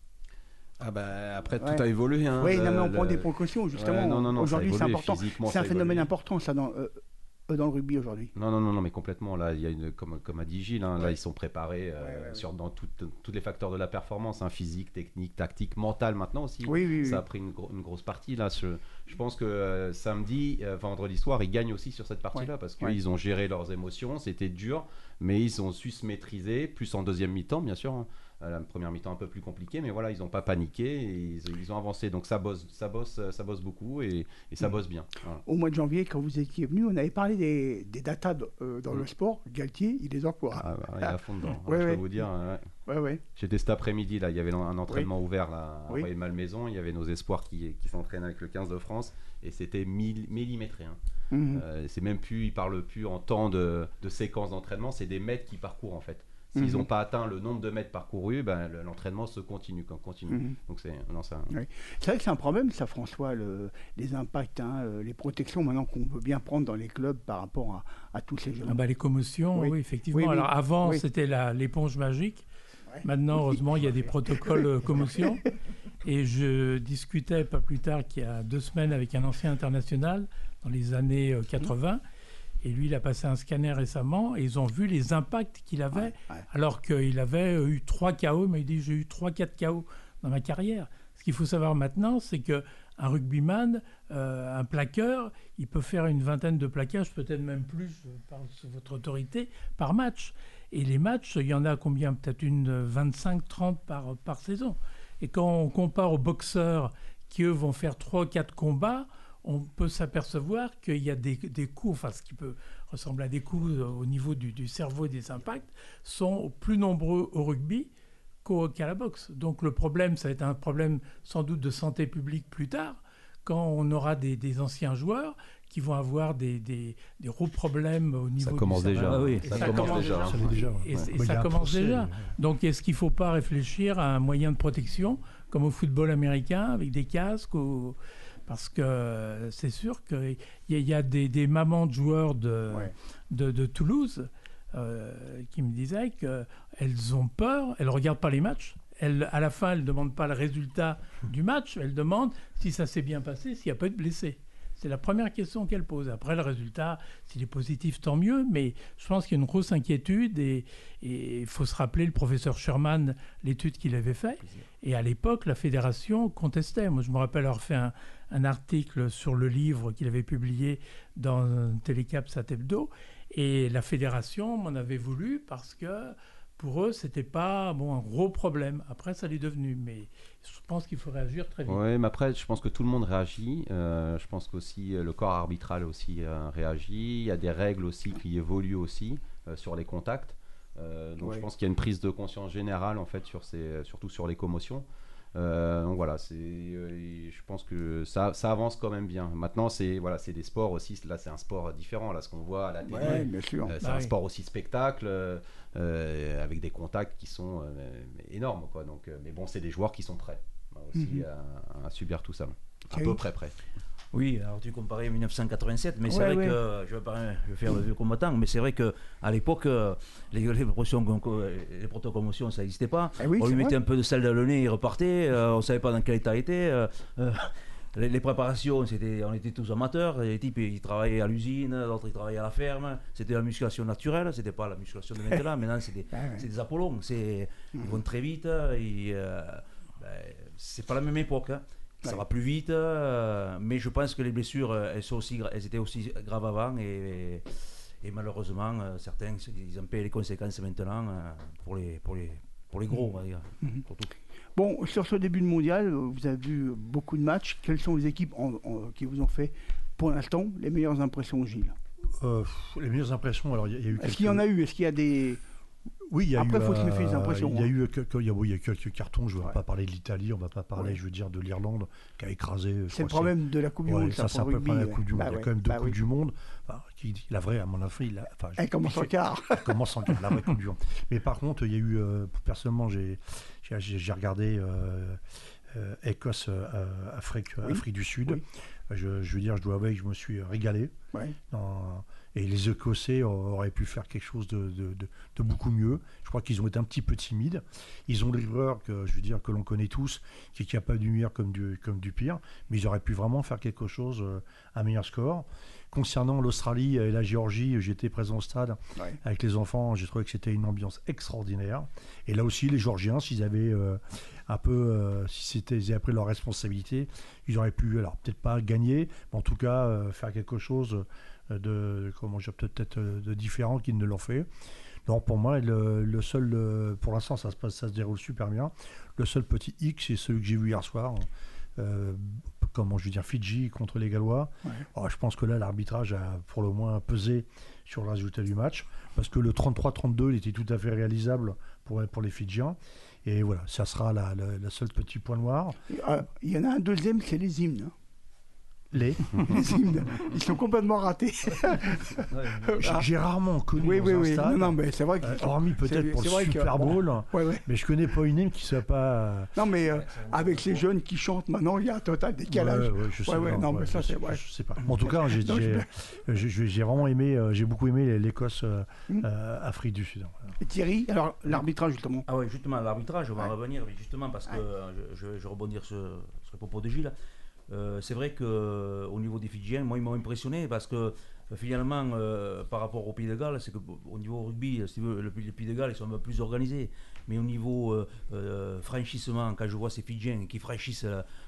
Après, tout a évolué. Hein, oui, mais on prend des précautions, justement. Non, aujourd'hui, c'est important. C'est un phénomène évolué. important, ça, dans le rugby aujourd'hui. Non, mais complètement. Là, il y a comme a dit Gilles, là, ils sont préparés dans tous les facteurs de la performance, physique, technique, tactique, mental maintenant aussi. Ça a pris une grosse partie. Là, je pense que vendredi soir, ils gagnent aussi sur cette partie-là parce qu'ils ont géré leurs émotions. C'était dur, mais ils ont su se maîtriser, plus en deuxième mi-temps, bien sûr. La première mi-temps un peu plus compliquée, mais voilà, ils n'ont pas paniqué et ils ont avancé. Donc ça bosse beaucoup et ça bosse bien. Voilà. Au mois de janvier, quand vous étiez venu, on avait parlé des datas dans le sport. Galtier, il les emploie. Il est à fond dedans. Je peux vous dire. J'étais cet après-midi, là, il y avait un entraînement ouvert là, à Rueil-Malmaison. Il y avait nos espoirs qui s'entraînent avec le 15 de France et c'était millimétré. C'est même plus, ils parlent plus en temps de séquence d'entraînement, c'est des mètres qui parcourent en fait. S'ils n'ont pas atteint le nombre de mètres parcourus, l'entraînement se continue. Donc c'est vrai que c'est un problème, ça, François, les impacts, les protections maintenant qu'on veut bien prendre dans les clubs par rapport à tous ces jeunes. Les commotions, oui, effectivement. Alors avant, c'était l'éponge magique. Maintenant, heureusement, il y a des protocoles commotion. Et je discutais pas plus tard qu'il y a 2 semaines avec un ancien international dans les années 80. Et lui, il a passé un scanner récemment et ils ont vu les impacts qu'il avait, alors qu'il avait eu 3 KO, mais il dit j'ai eu 3-4 KO dans ma carrière. Ce qu'il faut savoir maintenant, c'est qu'un rugbyman, un plaqueur, il peut faire une vingtaine de plaquages, peut-être même plus, je parle sous votre autorité, par match. Et les matchs, il y en a combien ? Peut-être 25-30 par saison. Et quand on compare aux boxeurs qui, eux, vont faire 3-4 combats, on peut s'apercevoir qu'il y a des coups, ce qui peut ressembler à des coups au niveau du cerveau et des impacts, sont plus nombreux au rugby qu'à la boxe. Donc le problème, ça va être un problème sans doute de santé publique plus tard, quand on aura des anciens joueurs qui vont avoir des gros problèmes au niveau ça commence du cerveau. Déjà. Ça commence déjà. Et ça commence déjà. Donc est-ce qu'il ne faut pas réfléchir à un moyen de protection, comme au football américain, avec des casques Parce que c'est sûr qu'il y a des mamans de joueurs de Toulouse qui me disaient qu'elles ont peur, elles ne regardent pas les matchs. À la fin, elles ne demandent pas le résultat du match, elles demandent si ça s'est bien passé, s'il n'y a pas eu de blessés. C'est la première question qu'elles posent. Après, le résultat, s'il est positif, tant mieux, mais je pense qu'il y a une grosse inquiétude et il faut se rappeler le professeur Sherman, l'étude qu'il avait faite. Et à l'époque, la fédération contestait. Moi, je me rappelle avoir fait un article sur le livre qu'il avait publié dans Télécap Satebdo, et la fédération m'en avait voulu parce que pour eux, c'était pas un gros problème. Après, ça l'est devenu, mais je pense qu'il faut réagir très vite. Oui, mais après, je pense que tout le monde réagit. Je pense qu'aussi le corps arbitral aussi réagit. Il y a des règles aussi qui évoluent aussi sur les contacts. Donc je pense qu'il y a une prise de conscience générale en fait surtout sur les commotions. Donc voilà, je pense que ça avance quand même bien. Maintenant, c'est des sports aussi. Là, c'est un sport différent. Là, ce qu'on voit à la télé, bien sûr. C'est un sport aussi spectacle avec des contacts qui sont énormes, quoi. Donc, mais bon, c'est des joueurs qui sont prêts aussi à subir tout ça, à peu près prêts. Oui, alors tu comparais 1987, mais c'est vrai que je vais faire le vieux combattant, mais c'est vrai que à l'époque, les proto-commotions, ça n'existait pas. On lui mettait un peu de sel dans le nez, il repartait. On ne savait pas dans quel état il était. Les préparations, on était tous amateurs. Les types, ils travaillaient à l'usine, d'autres ils travaillaient à la ferme. C'était la musculation naturelle, c'était pas la musculation de maintenant. Maintenant, c'est des Apollons. Ils vont très vite. C'est pas la même époque. Ça va plus vite, mais je pense que les blessures, elles étaient aussi graves avant et malheureusement, certains, ils en paient les conséquences maintenant pour les gros, on va dire. Bon, sur ce début de mondial, vous avez vu beaucoup de matchs. Quelles sont les équipes qui vous ont fait, pour l'instant, les meilleures impressions, Gilles ? Les meilleures impressions, alors il y a eu. Est-ce qu'il y en a eu ? Est-ce qu'il y a des... Oui, il y a Après, il faut se méfier des impressions. Il y a eu quelques cartons. Je ne vais pas parler de l'Italie, on ne va pas parler, je veux dire, de l'Irlande qui a écrasé. C'est le problème de la Coupe du Monde. Ça, c'est un peu le problème de la Coupe du Monde. Il y a quand même 2 Coupes du Monde. La vraie, à mon avis, elle commence en quart. Elle commence en quart, la vraie Coupe du Monde. Mais par contre, il y a eu, personnellement, j'ai regardé Écosse-Afrique du Sud. Oui. Je veux dire, je dois avouer que je me suis régalé. Ouais. Et les Écossais auraient pu faire quelque chose de beaucoup mieux. Je crois qu'ils ont été un petit peu timides. Ils ont l'erreur que l'on connaît tous, qui est capable du meilleur comme du pire. Mais ils auraient pu vraiment faire quelque chose, un meilleur score. Concernant l'Australie et la Géorgie, j'étais présent au stade avec les enfants. J'ai trouvé que c'était une ambiance extraordinaire. Et là aussi, les Géorgiens, s'ils avaient si ils avaient pris leurs responsabilités, ils auraient pu, alors peut-être pas gagner, mais en tout cas faire quelque chose de différent qu'ils ne l'ont fait. Donc pour moi, le seul, pour l'instant, ça se déroule super bien. Le seul petit X, c'est celui que j'ai vu hier soir. Fidji contre les Gallois. Ouais. Alors, je pense que là, l'arbitrage a pour le moins pesé sur le résultat du match, parce que le 33-32, il était tout à fait réalisable pour les Fidjiens. Et voilà, ça sera le seul petit point noir. Il y en a un deuxième, c'est les hymnes. Les hymnes, ils sont complètement ratés. J'ai rarement connu un stade. Non, mais c'est vrai que hormis peut-être pour le Super Bowl, mais je connais pas une hymne qui soit pas. Non, mais avec les jeunes qui chantent maintenant, il y a un total décalage. Je sais pas. En tout cas, j'ai vraiment aimé, j'ai beaucoup aimé l'Écosse, Afrique du Sud. Et Thierry, alors l'arbitrage justement. Ah ouais, justement l'arbitrage, on va revenir, mais justement parce que je rebondir sur le propos de Gilles. C'est vrai qu'au niveau des Fidjiens, moi ils m'ont impressionné parce que finalement par rapport au Pays de Galles, c'est qu'au niveau rugby, si le Pays de Galles ils sont un peu plus organisés, mais au niveau franchissement, quand je vois ces Fidjiens qui franchissent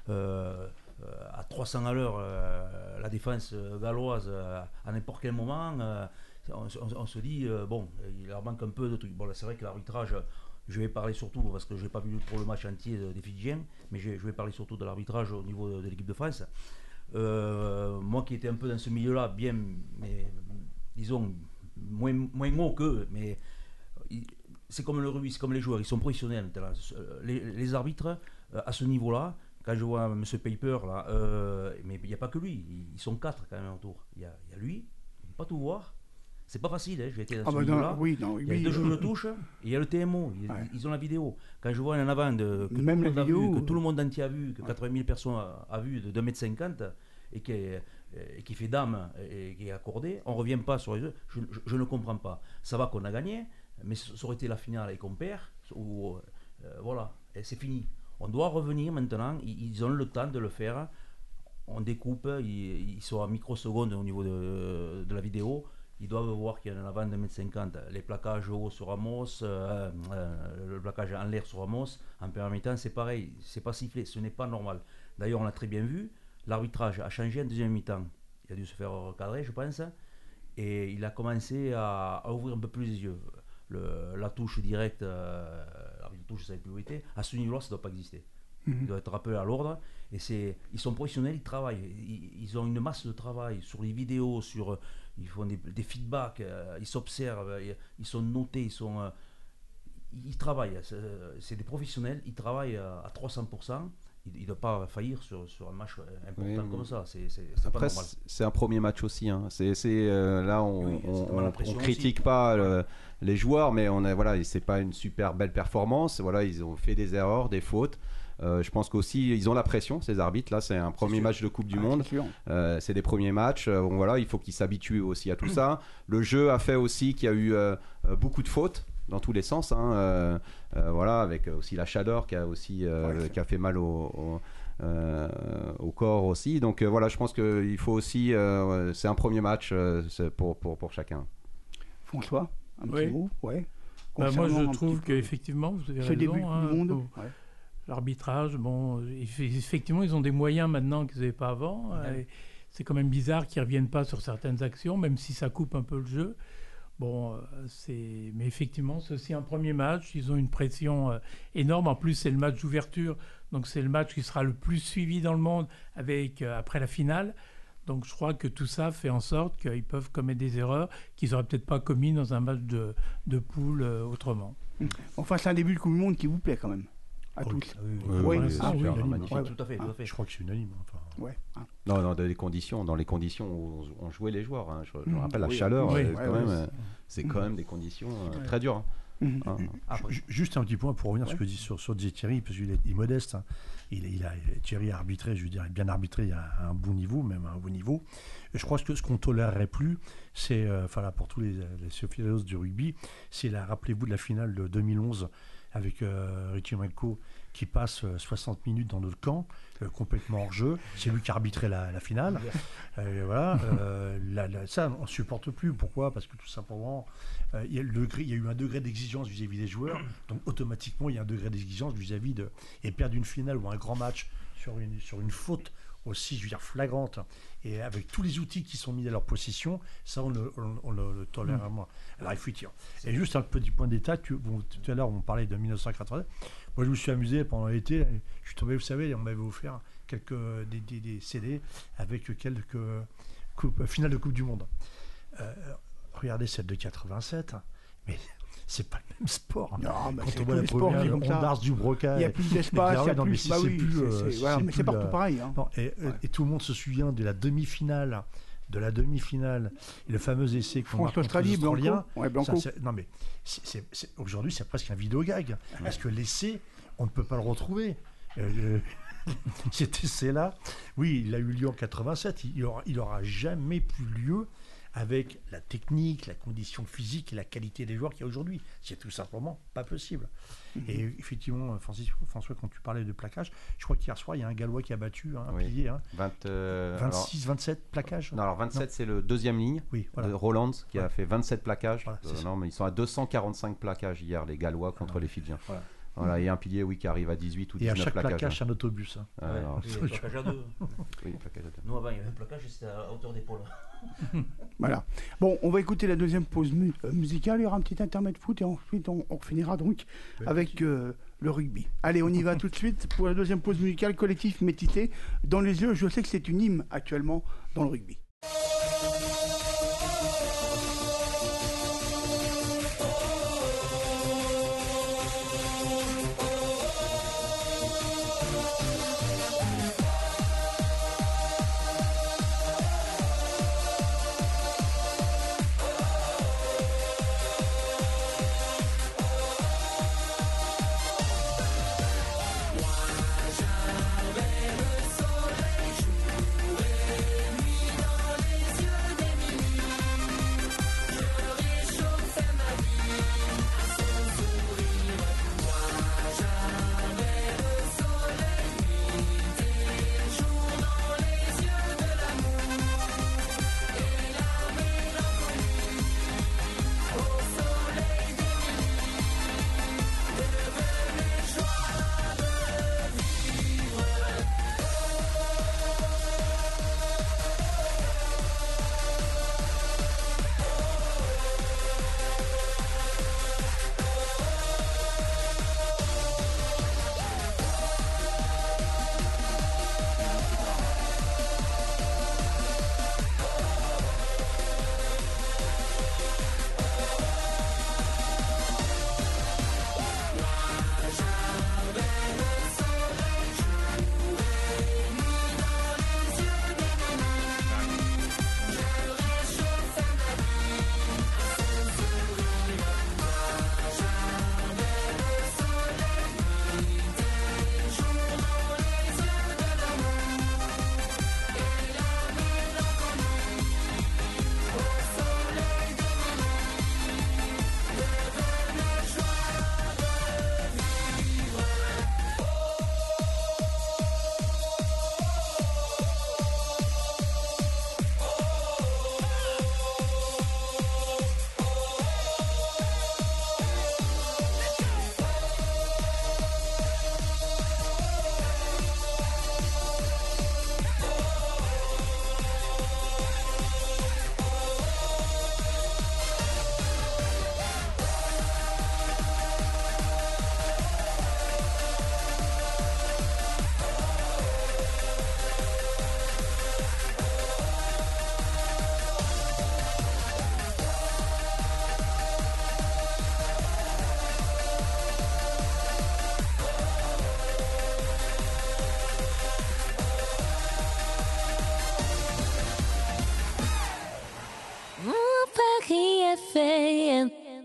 à 300 à l'heure la défense galloise à n'importe quel moment, on se dit il leur manque un peu de trucs. Bon là, c'est vrai que l'arbitrage, je vais parler surtout, parce que je n'ai pas vu pour le match entier des Fidjiens, mais je vais parler surtout de l'arbitrage au niveau de l'équipe de France. Moi qui étais un peu dans ce milieu-là, bien, mais disons, moins gros qu'eux, mais c'est comme le rugby, c'est comme les joueurs, ils sont professionnels. Les arbitres, à ce niveau-là, quand je vois M. Paper, là, mais il n'y a pas que lui, ils sont 4 quand même autour. Il y a lui, il ne peut pas tout voir. C'est pas facile, j'ai été dans ce milieu-là. Il y a 2 jeux de touche et il y a le TMO. Ils ont la vidéo. Quand je vois en avant que tout le monde entier a vu, que 80 000 personnes a vu de 2,50 m et qui fait dame et qui est accordé, on ne revient pas sur les jeux. Je ne comprends pas. Ça va qu'on a gagné, mais ça aurait été la finale et qu'on perd. Voilà, et c'est fini. On doit revenir maintenant. Ils ont le temps de le faire. On découpe. Ils sont à microsecondes au niveau de la vidéo. Ils doivent voir qu'il y a un avant de 2,50 m. Les plaquages haut sur Ramos, le plaquage en l'air sur Ramos, en permettant, c'est pareil, c'est pas sifflé, ce n'est pas normal. D'ailleurs, on l'a très bien vu, l'arbitrage a changé en deuxième mi-temps. Il a dû se faire recadrer, je pense, et il a commencé à ouvrir un peu plus les yeux. La touche directe, l'arbitre touche sa priorité, à ce niveau-là, ça ne doit pas exister. Il doit être rappelé à l'ordre. Et ils sont professionnels, ils travaillent. Ils ont une masse de travail sur les vidéos, ils font des feedbacks, ils s'observent, ils sont notés, ils travaillent. C'est des professionnels, ils travaillent à 300%. Il ne doit pas faillir sur un match important comme ça. C'est après, pas normal. C'est un premier match aussi. Là, on critique pas les joueurs, mais c'est pas une super belle performance. Voilà, ils ont fait des erreurs, des fautes. Je pense qu'aussi ils ont la pression, ces arbitres là, c'est un premier match de Coupe du Monde, c'est des premiers matchs, il faut qu'ils s'habituent aussi à tout ça. Le jeu a fait aussi qu'il y a eu beaucoup de fautes dans tous les sens, avec aussi la chaleur qui a fait mal au corps aussi, donc je pense qu'il faut aussi, c'est un premier match pour chacun. François, un petit mot. Moi je trouve qu'effectivement vous avez raison, début du monde. L'arbitrage, effectivement, ils ont des moyens maintenant qu'ils n'avaient pas avant. C'est quand même bizarre qu'ils ne reviennent pas sur certaines actions, même si ça coupe un peu le jeu. Mais effectivement, c'est aussi un premier match. Ils ont une pression énorme. En plus, c'est le match d'ouverture. Donc, c'est le match qui sera le plus suivi dans le monde après la finale. Donc, je crois que tout ça fait en sorte qu'ils peuvent commettre des erreurs qu'ils n'auraient peut-être pas commis dans un match de poule autrement. Enfin, c'est un début de Coupe du Monde qui vous plaît quand même. À tous. Magnifique. Tout à fait. Je crois que c'est unanime. Non, dans les conditions où on jouait les joueurs. Je me rappelle la chaleur, c'est quand même des conditions très dures. Juste un petit point pour revenir sur ce que dit sur Thierry, parce qu'il est modeste. Hein. Thierry a arbitré, je veux dire, bien arbitré à un bon niveau, même à un haut niveau. Et je crois que ce qu'on ne tolérerait plus, c'est, là, pour tous les sophilos du rugby, c'est rappelez-vous de la finale de 2011 avec Richie Malko qui passe 60 minutes dans notre camp, complètement hors jeu. C'est lui qui a arbitré la finale. Voilà, ça, on ne supporte plus. Pourquoi ? Parce que tout simplement, il y a eu un degré d'exigence vis-à-vis des joueurs. Donc automatiquement, il y a un degré d'exigence vis-à-vis de... Et perdre une finale ou un grand match sur une faute aussi, je veux dire, flagrante, et avec tous les outils qui sont mis à leur possession, ça, on le tolère moins. Alors, il faut y tirer. Et juste un petit point d'état, tout à l'heure, on parlait de 1980. Moi, je me suis amusé pendant l'été. Je suis tombé, vous savez, on m'avait offert des CD avec quelques finales de Coupe du Monde. Regardez celle de 87, mais c'est pas le même sport. Non, quand on voit la première, on darse du broca. Il n'y a plus d'espace, il n'y a plus... mais c'est partout pareil. Hein. Non, et tout le monde se souvient de la demi-finale, et le fameux essai qu'on a contre les Australiens. Blanco. Non, mais aujourd'hui, c'est presque un vidéo-gag. Parce que l'essai, on ne peut pas le retrouver. Cet essai-là, oui, il a eu lieu en 87. Il aura jamais plus lieu avec la technique, la condition physique et la qualité des joueurs qu'il y a aujourd'hui. C'est tout simplement pas possible. Et effectivement, François, quand tu parlais de plaquage, je crois qu'hier soir, il y a un Gallois qui a battu un pilier. 26, 27 plaquages. Non, alors 27, c'est le deuxième ligne de Roland qui a fait 27 plaquages. Voilà, non, mais ils sont à 245 plaquages hier, les Gallois, contre les Fidjiens. Voilà, et un pilier qui arrive à 18 ou 19 plaquages. Et à chaque plaquage, c'est un autobus. Oui, plaquage à deux. Nous, avant, il y avait un plaquage, c'était à hauteur d'épaule. Voilà. Bon, on va écouter la deuxième pause musicale. Il y aura un petit intermède foot et ensuite on finira donc avec le rugby. Allez, on y va tout de suite pour la deuxième pause musicale. Collectif Métité. Dans les yeux, je sais que c'est une hymne actuellement dans le rugby. J'avais le soleil jour et nuit dans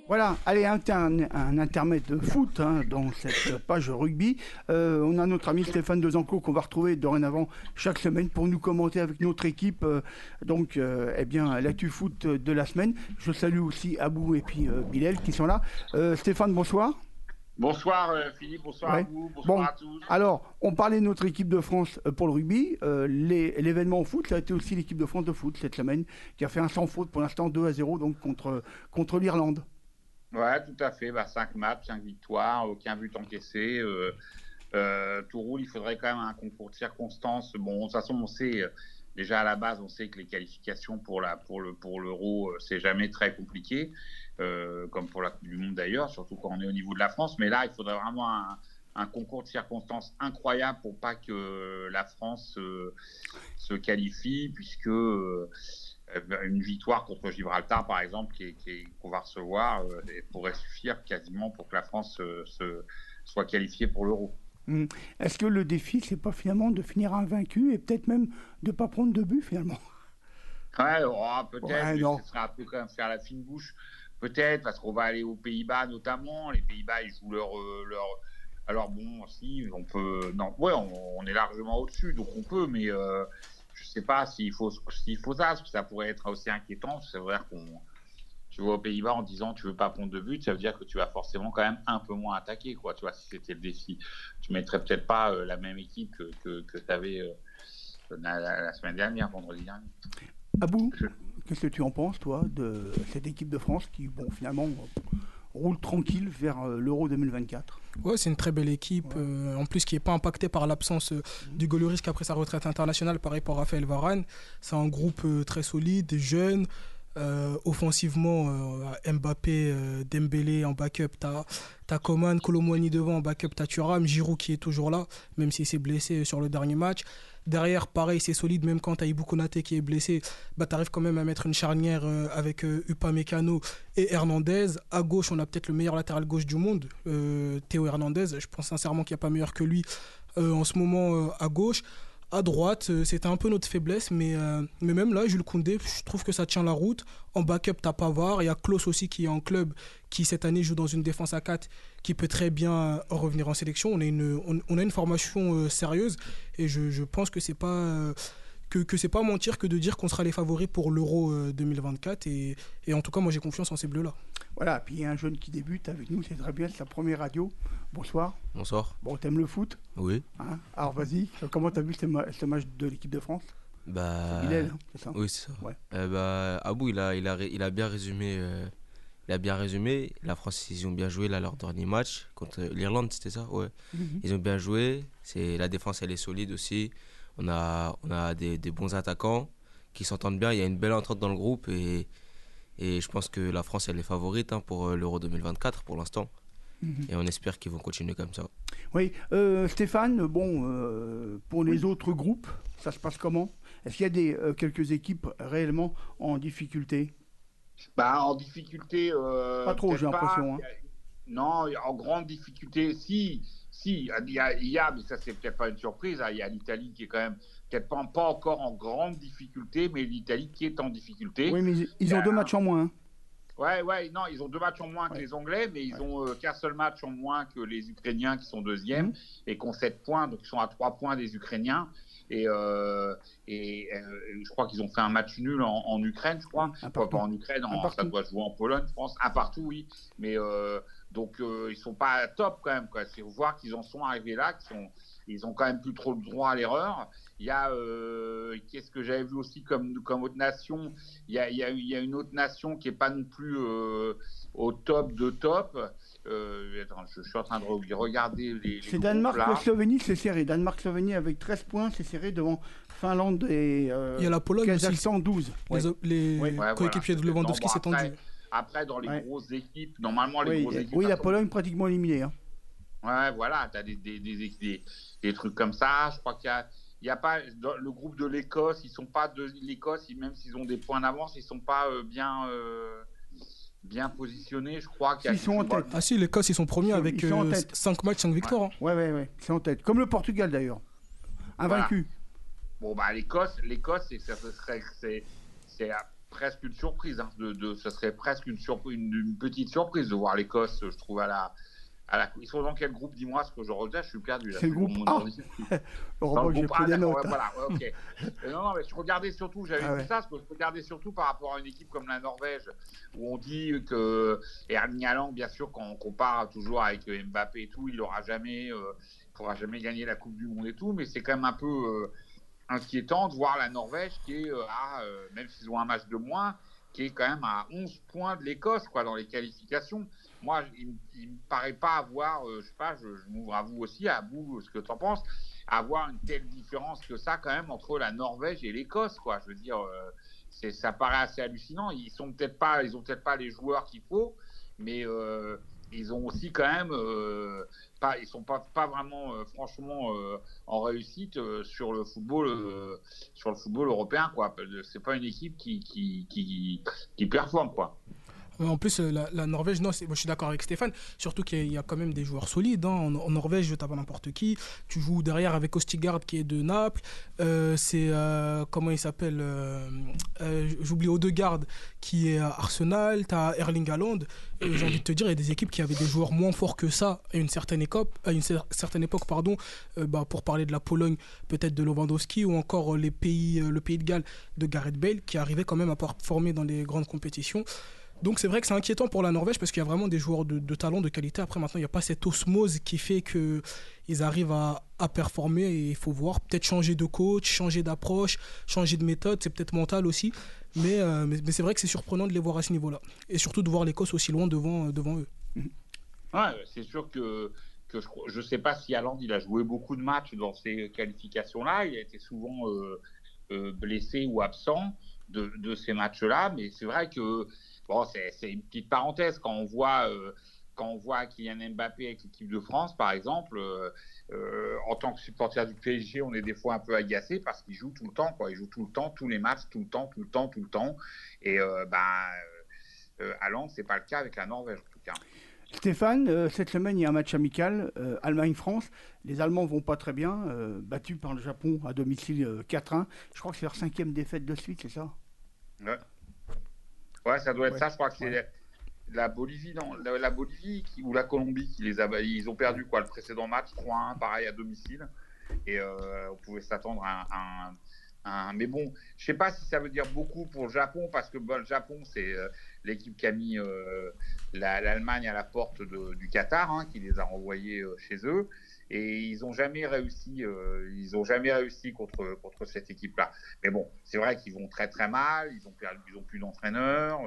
Voilà, allez, un intermède de foot dans cette page rugby. On a notre ami Stéphane Dezanco qu'on va retrouver dorénavant chaque semaine pour nous commenter avec notre équipe. L'actu foot de la semaine. Je salue aussi Abou et puis Bilal qui sont là. Stéphane, bonsoir. Bonsoir Philippe, bonsoir à vous, bonsoir à tous. Alors, on parlait de notre équipe de France pour le rugby. L'événement au foot, ça a été aussi l'équipe de France de foot cette semaine, qui a fait un sans faute pour l'instant 2-0 donc contre l'Irlande. Ouais, tout à fait. 5 matchs, 5 victoires, aucun but encaissé. Tout roule. Il faudrait quand même un concours de circonstances. Bon, de toute façon, on sait déjà à la base, on sait que les qualifications pour l'Euro, c'est jamais très compliqué. Comme pour la Coupe du Monde d'ailleurs, surtout quand on est au niveau de la France. Mais là, il faudrait vraiment un concours de circonstances incroyable pour pas que la France se qualifie, puisque une victoire contre Gibraltar, par exemple, qu'on va recevoir, pourrait suffire quasiment pour que la France soit qualifiée pour l'Euro. Est-ce que le défi, c'est pas finalement de finir invaincu et peut-être même de pas prendre de but finalement? Ouais, peut-être, mais ce serait un peu quand même faire la fine bouche. Peut-être, parce qu'on va aller aux Pays-Bas notamment. Les Pays-Bas, ils jouent leur... Alors bon, si, on peut... Non, ouais, on est largement au-dessus, donc on peut, mais je sais pas s'il faut ça, parce que ça pourrait être aussi inquiétant. C'est vrai tu vas aux Pays-Bas en disant tu veux pas prendre de but, ça veut dire que tu vas forcément quand même un peu moins attaquer, quoi. Tu vois, si c'était le défi. Tu mettrais peut-être pas la même équipe que tu avais la semaine dernière, vendredi dernier. Abou, qu'est-ce que tu en penses, toi, de cette équipe de France qui, finalement, roule tranquille vers l'Euro 2024? Ouais, c'est une très belle équipe, en plus qui n'est pas impactée par l'absence d'Hugo Lloris après sa retraite internationale, pareil pour Raphaël Varane. C'est un groupe très solide, jeune. Offensivement, Mbappé, Dembélé en backup, t'as Coman, Kolo Muani devant en backup, t'as Thuram, Giroud qui est toujours là, même s'il s'est blessé sur le dernier match. Derrière, pareil, c'est solide, même quand t'as Ibou Konaté qui est blessé, t'arrives quand même à mettre une charnière avec Upamecano et Hernandez. À gauche, on a peut-être le meilleur latéral gauche du monde, Théo Hernandez. Je pense sincèrement qu'il n'y a pas meilleur que lui en ce moment à gauche. À droite, c'était un peu notre faiblesse, mais même là, Jules Koundé, je trouve que ça tient la route. En backup, t'as Pavard. Il y a Klose aussi qui est en club, qui cette année joue dans une défense à 4, qui peut très bien revenir en sélection. On a une formation sérieuse, et je pense que c'est pas mentir que de dire qu'on sera les favoris pour l'Euro 2024. Et en tout cas, moi, j'ai confiance en ces Bleus-là. Voilà, puis il y a un jeune qui débute avec nous, c'est très bien, c'est sa première radio. Bonsoir. Bonsoir. Bon, t'aimes le foot? Oui. Alors vas-y, comment t'as vu ce match de l'équipe de France? C'est Bilal, c'est ça? Oui, c'est ça. Ouais. Abou, il a bien résumé. Il a bien résumé. La France, ils ont bien joué là, leur dernier match contre l'Irlande, c'était ça? Ouais. Ils ont bien joué. La défense, elle est solide aussi. On a des bons attaquants qui s'entendent bien. Il y a une belle entente dans le groupe et je pense que la France, elle est favorite pour l'Euro 2024 pour l'instant. Et on espère qu'ils vont continuer comme ça. Oui, Stéphane, pour les autres groupes, ça se passe comment? Est-ce qu'il y a quelques équipes réellement en difficulté? En difficulté... pas trop, j'ai l'impression. Non, en grande difficulté, si, il y a, mais ça c'est peut-être pas une surprise, il y a l'Italie qui est quand même peut-être pas encore en grande difficulté, mais l'Italie qui est en difficulté. Oui, mais ils ont 2 matchs en moins. Ouais, non, ils ont 2 matchs en moins que les Anglais, mais ils ont qu'un seul match en moins que les Ukrainiens qui sont deuxièmes et qui ont 7 points, donc ils sont à 3 points des Ukrainiens. Et je crois qu'ils ont fait un match nul en Ukraine, je crois. Pas en Ukraine, ça doit jouer en Pologne, je pense. Un partout, oui. Mais donc ils sont pas top quand même, quoi. C'est voir qu'ils en sont arrivés là, ils ont quand même plus trop le droit à l'erreur. Il y a qu'est-ce que j'avais vu aussi comme autre nation. Il y a une autre nation qui est pas non plus au top de top. Attends, je suis en train de regarder les c'est Danemark-Slovénie, c'est serré. Danemark-Slovénie avec 13 points, c'est serré devant Finlande et il y a la Pologne Kazakhstan aussi. 12. Les coéquipiers de Lewandowski s'est tendu. Après, dans les grosses équipes, normalement, grosses équipes... Oui, la Pologne pratiquement éliminée. Ouais, voilà, tu as des trucs comme ça. Je crois qu'il y a pas... Dans le groupe de l'Écosse, ils sont pas l'Écosse, même s'ils ont des points d'avance, ils sont pas bien positionnés, je crois. Ils sont en tête. Ah si, l'Écosse, ils sont premiers avec 5 matchs, 5 victoires. Ouais, ils sont en tête. Comme le Portugal, d'ailleurs. Invaincu. Voilà. Bon, l'Écosse, presque une surprise. Hein, ce serait presque une petite surprise de voir l'Écosse, je trouve, Ils sont dans quel groupe? Dis-moi, ce que je regarde, je suis perdu. C'est le groupe A. Heureusement que j'ai pris des notes. Voilà, ok. Non, mais je regardais surtout, j'avais vu ça, parce que je regardais surtout par rapport à une équipe comme la Norvège, où on dit que Erling Haaland, bien sûr, quand on compare toujours avec Mbappé et tout, il pourra jamais gagner la Coupe du Monde et tout, mais c'est quand même un peu inquiétant de voir la Norvège qui est, même s'ils ont un match de moins, qui est quand même à 11 points de l'Écosse, quoi, dans les qualifications. Moi, il ne me paraît pas avoir, je sais pas, je m'ouvre à vous aussi, à vous, ce que tu en penses, avoir une telle différence que ça, quand même, entre la Norvège et l'Écosse, quoi. Je veux dire, ça paraît assez hallucinant. Ils ont peut-être pas les joueurs qu'il faut, mais ils ont aussi quand même, ils sont pas vraiment, franchement, en réussite sur le football européen, quoi. C'est pas une équipe qui performe, quoi. En plus, la Norvège, non, moi, je suis d'accord avec Stéphane, surtout qu'il y a quand même des joueurs solides. Hein. En Norvège, je tape à n'importe qui. Tu joues derrière avec Ostigard qui est de Naples. Comment il s'appelle j'oublie Odegaard qui est à Arsenal. Tu as Erling Haaland. Et j'ai envie de te dire, il y a des équipes qui avaient des joueurs moins forts que ça à une certaine époque. Pour parler de la Pologne, peut-être de Lewandowski, ou encore le pays de Galles de Gareth Bale, qui arrivait quand même à performer dans les grandes compétitions. Donc c'est vrai que c'est inquiétant pour la Norvège parce qu'il y a vraiment des joueurs de talent, de qualité. Après maintenant, il n'y a pas cette osmose qui fait qu'ils arrivent à performer, et il faut voir, peut-être changer de coach, changer d'approche, changer de méthode, c'est peut-être mental aussi. Mais c'est vrai que c'est surprenant de les voir à ce niveau-là. Et surtout de voir l'Écosse aussi loin devant eux. Ouais, c'est sûr que je ne sais pas si Haaland il a joué beaucoup de matchs dans ces qualifications-là. Il a été souvent blessé ou absent de ces matchs-là. Mais c'est vrai que bon, c'est une petite parenthèse quand on voit Kylian Mbappé avec l'équipe de France, par exemple. En tant que supporter du PSG, on est des fois un peu agacé parce qu'il joue tout le temps, quoi. Il joue tout le temps, tous les matchs, tout le temps. Et Haaland, c'est pas le cas avec la Norvège, en tout cas. Stéphane, cette semaine, il y a un match amical, Allemagne-France. Les Allemands vont pas très bien, battus par le Japon à domicile 4-1. Je crois que c'est leur 5e défaite de suite, c'est ça? Ouais, ça doit être ça. Je crois que c'est la Bolivie, la Bolivie ou la Colombie qui ils ont perdu, quoi, le précédent match 3-1, pareil, à domicile. Et on pouvait s'attendre à un... Mais bon, je sais pas si ça veut dire beaucoup pour le Japon, parce que le Japon, c'est l'équipe qui a mis l'Allemagne à la porte du Qatar, hein, qui les a renvoyés chez eux. Et ils n'ont jamais réussi, contre cette équipe-là. Mais bon, c'est vrai qu'ils vont très très mal. Ils ont plus d'entraîneur.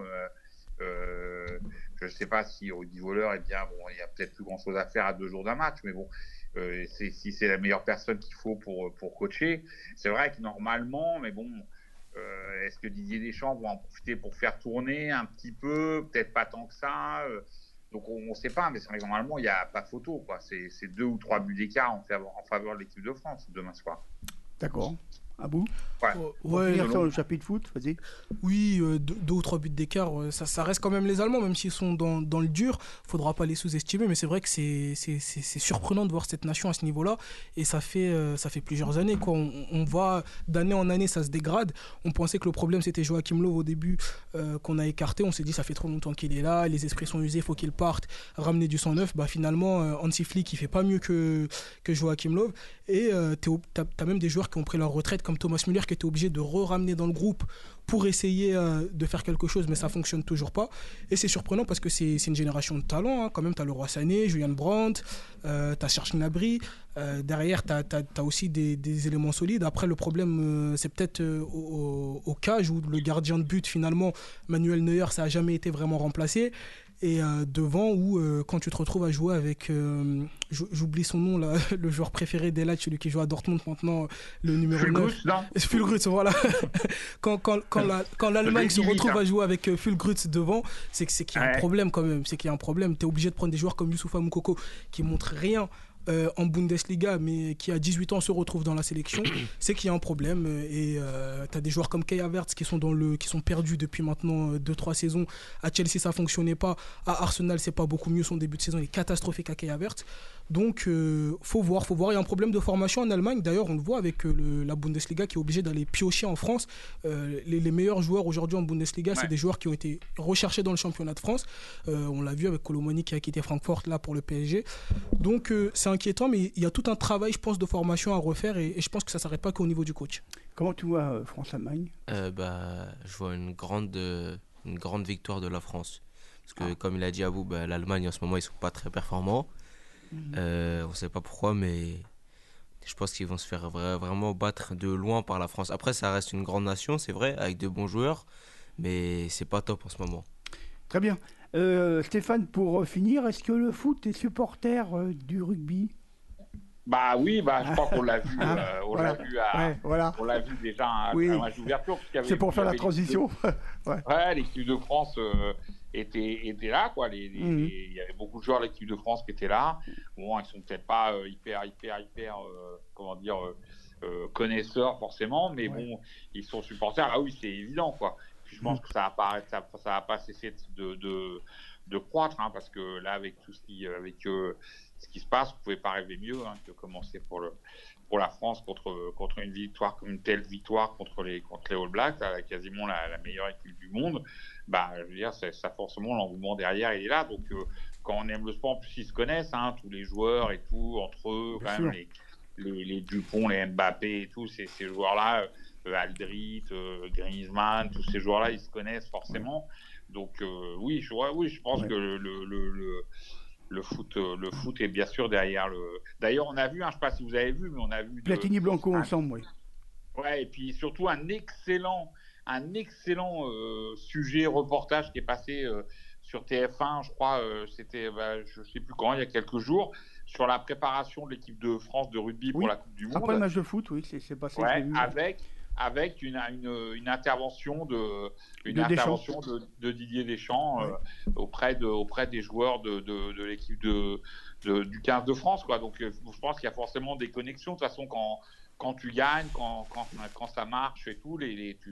Je ne sais pas si Rudy Voller, il y a peut-être plus grand-chose à faire à 2 jours d'un match. Mais bon, si c'est la meilleure personne qu'il faut pour coacher, c'est vrai que normalement, mais bon, est-ce que Didier Deschamps va en profiter pour faire tourner un petit peu? Peut-être pas tant que ça. Donc on ne sait pas, mais c'est vrai que normalement, il n'y a pas photo, quoi. C'est 2 ou 3 buts d'écart en faveur de l'équipe de France demain soir. D'accord. À bout. Ouais, finir sur le chapitre foot, vas-y. Oui, 2 ou 3 buts d'écart, ça reste quand même les Allemands, même s'ils sont dans le dur. Il ne faudra pas les sous-estimer, mais c'est vrai que c'est surprenant de voir cette nation à ce niveau-là. Et ça fait plusieurs années, quoi. On voit d'année en année, ça se dégrade. On pensait que le problème, c'était Joachim Löw au début, qu'on a écarté. On s'est dit, ça fait trop longtemps qu'il est là, les esprits sont usés, il faut qu'il parte, ramener du sang neuf. Finalement, Hansi Flick, il ne fait pas mieux que Joachim Löw. Et tu as même des joueurs qui ont pris leur retraite, comme Thomas Müller, qui était obligé de ramener dans le groupe pour essayer de faire quelque chose, mais ça ne fonctionne toujours pas. Et c'est surprenant parce que c'est une génération de talents, hein. Quand même, tu as Leroy Sané, Julian Brandt, tu as Serge Gnabry. Derrière, tu as aussi des éléments solides. Après, le problème, c'est peut-être au cage où le gardien de but, finalement, Manuel Neuer, ça n'a jamais été vraiment remplacé. Et devant, où quand tu te retrouves à jouer avec, j'oublie son nom, là, le joueur préféré d'Elat, celui qui joue à Dortmund maintenant, le numéro 9. Füllkrug, voilà. quand l'Allemagne se retrouve à jouer avec Füllkrug devant, c'est qu'il y a un problème quand même. C'est qu'il y a un problème. Tu es obligé de prendre des joueurs comme Youssoupha Moukoko qui ne montrent rien en Bundesliga, mais qui à 18 ans se retrouve dans la sélection, c'est qu'il y a un problème. Et tu as des joueurs comme Kai Havertz qui sont perdus depuis maintenant 2-3 saisons. À Chelsea, ça ne fonctionnait pas. À Arsenal, c'est pas beaucoup mieux. Son début de saison est catastrophique à Kai Havertz. Donc, faut voir. Il y a un problème de formation en Allemagne. D'ailleurs, on le voit avec la Bundesliga qui est obligée d'aller piocher en France. Les meilleurs joueurs aujourd'hui en Bundesliga, c'est des joueurs qui ont été recherchés dans le championnat de France. On l'a vu avec Kolo Muani qui a quitté Francfort là pour le PSG. Donc, c'est inquiétant, mais il y a tout un travail, je pense, de formation à refaire et je pense que ça ne s'arrête pas qu'au niveau du coach. Comment tu vois France-Allemagne ? Je vois une grande victoire de la France. Parce que, comme il a dit Abou, l'Allemagne en ce moment, ils ne sont pas très performants. On ne sait pas pourquoi, mais je pense qu'ils vont se faire vraiment battre de loin par la France. Après, ça reste une grande nation, c'est vrai, avec de bons joueurs, mais c'est pas top en ce moment. Très bien. Stéphane, pour finir, est-ce que le foot est supporter du rugby ? Oui, je crois qu'on l'a vu, on l'a vu déjà à un match d'ouverture. C'est pour faire la transition. L'équipe de France était là, quoi. Il y avait beaucoup de joueurs de l'équipe de France qui étaient là. Bon, ils sont peut-être pas hyper connaisseurs forcément, mais bon, ils sont supporters. Ah oui, c'est évident, quoi. Puis je pense que ça va pas cesser de croître, hein, parce que là, avec tout ce qui se passe, vous pouvez pas rêver mieux que commencer pour la France contre une telle victoire contre les All Blacks, quasiment la meilleure équipe du monde. Je veux dire, ça forcément l'engouement derrière il est là. Donc quand on aime le sport, en plus ils se connaissent, hein, tous les joueurs et tout entre eux, quand même les Dupont, les Mbappé et tout, ces joueurs-là, Aldrit, Griezmann, tous ces joueurs-là, ils se connaissent forcément. Donc je pense que le foot est bien sûr derrière le. D'ailleurs, on a vu, je ne sais pas si vous avez vu, mais on a vu Platini Blanco ensemble, oui. Ouais, et puis surtout un excellent sujet reportage qui est passé sur TF1, je crois, c'était, je sais plus quand, il y a quelques jours, sur la préparation de l'équipe de France de rugby pour la Coupe du Monde. Après le match de foot, oui, c'est passé. Ouais, avec une intervention de Didier Deschamps auprès des joueurs de l'équipe du 15 de France, quoi. Donc je pense qu'il y a forcément des connexions. De toute façon, quand tu gagnes, quand ça marche et tout,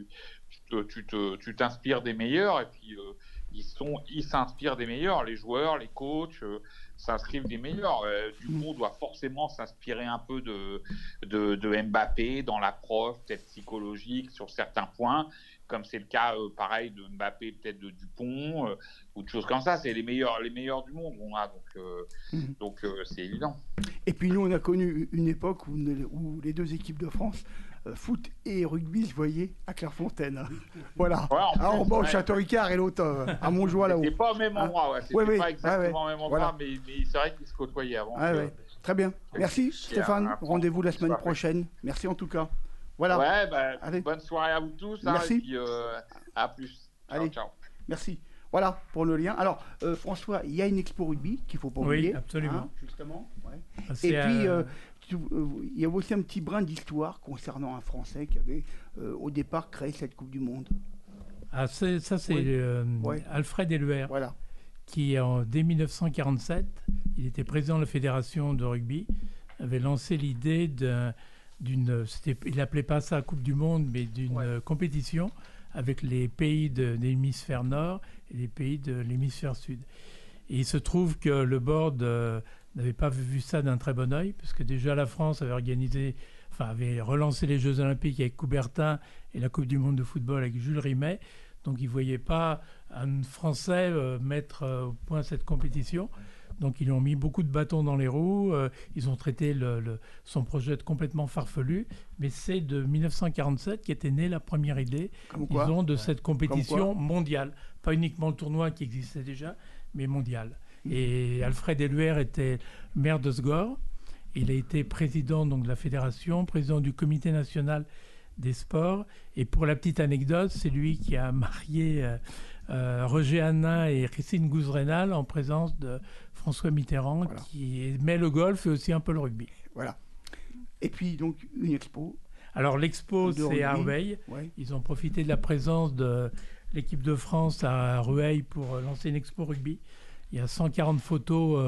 tu t'inspires des meilleurs, et puis ils s'inspirent des meilleurs, les joueurs, les coachs s'inscrivent des meilleurs. Dupont doit forcément s'inspirer un peu de Mbappé dans l'approche peut-être psychologique sur certains points, comme c'est le cas pareil de Mbappé, peut-être de Dupont, ou de choses comme ça. C'est les meilleurs du monde on a, donc c'est évident. Et puis nous on a connu une époque où les deux équipes de France, foot et rugby, se voyaient à Clairefontaine. Voilà. En bas au Château-Ricard et l'autre à Montjoie là-haut. C'était pas au même endroit, c'était pas exactement au même endroit, mais c'est vrai qu'ils se côtoyaient avant. Très bien. Merci Stéphane. Rendez-vous la semaine prochaine. Merci en tout cas. Voilà. Bonne soirée à vous tous. Merci. Et puis à plus. Ciao. Merci. Voilà pour le lien. Alors François, il y a une expo rugby qu'il ne faut pas oublier. Oui, absolument. Justement. Et puis il y a aussi un petit brin d'histoire concernant un Français qui avait au départ créé cette Coupe du Monde. C'est Alfred Eluer, qui dès 1947, il était président de la fédération de rugby, avait lancé l'idée il n'appelait pas ça Coupe du Monde, mais d'une compétition avec les pays de l'hémisphère nord et les pays de l'hémisphère sud. Et il se trouve que le board n'avait pas vu ça d'un très bon œil, parce que déjà la France avait relancé les Jeux Olympiques avec Coubertin et la Coupe du Monde de football avec Jules Rimet. Donc ils ne voyaient pas un Français mettre au point cette compétition. Donc ils lui ont mis beaucoup de bâtons dans les roues. Ils ont traité son projet de complètement farfelu. Mais c'est de 1947 qu'était née la première idée, de cette compétition mondiale. Pas uniquement le tournoi qui existait déjà, mais mondial. Et Alfred Eluer était maire de Sgor. Il a été président de la fédération, président du comité national des sports. Et pour la petite anecdote, c'est lui qui a marié Roger Hanin et Christine Gouze-Rénal en présence de François Mitterrand, qui aimait le golf et aussi un peu le rugby. Voilà. Et puis donc une expo. Alors l'expo, c'est à Rueil. Ils ont profité de la présence de l'équipe de France à Rueil pour lancer une expo rugby. Il y a 140 photos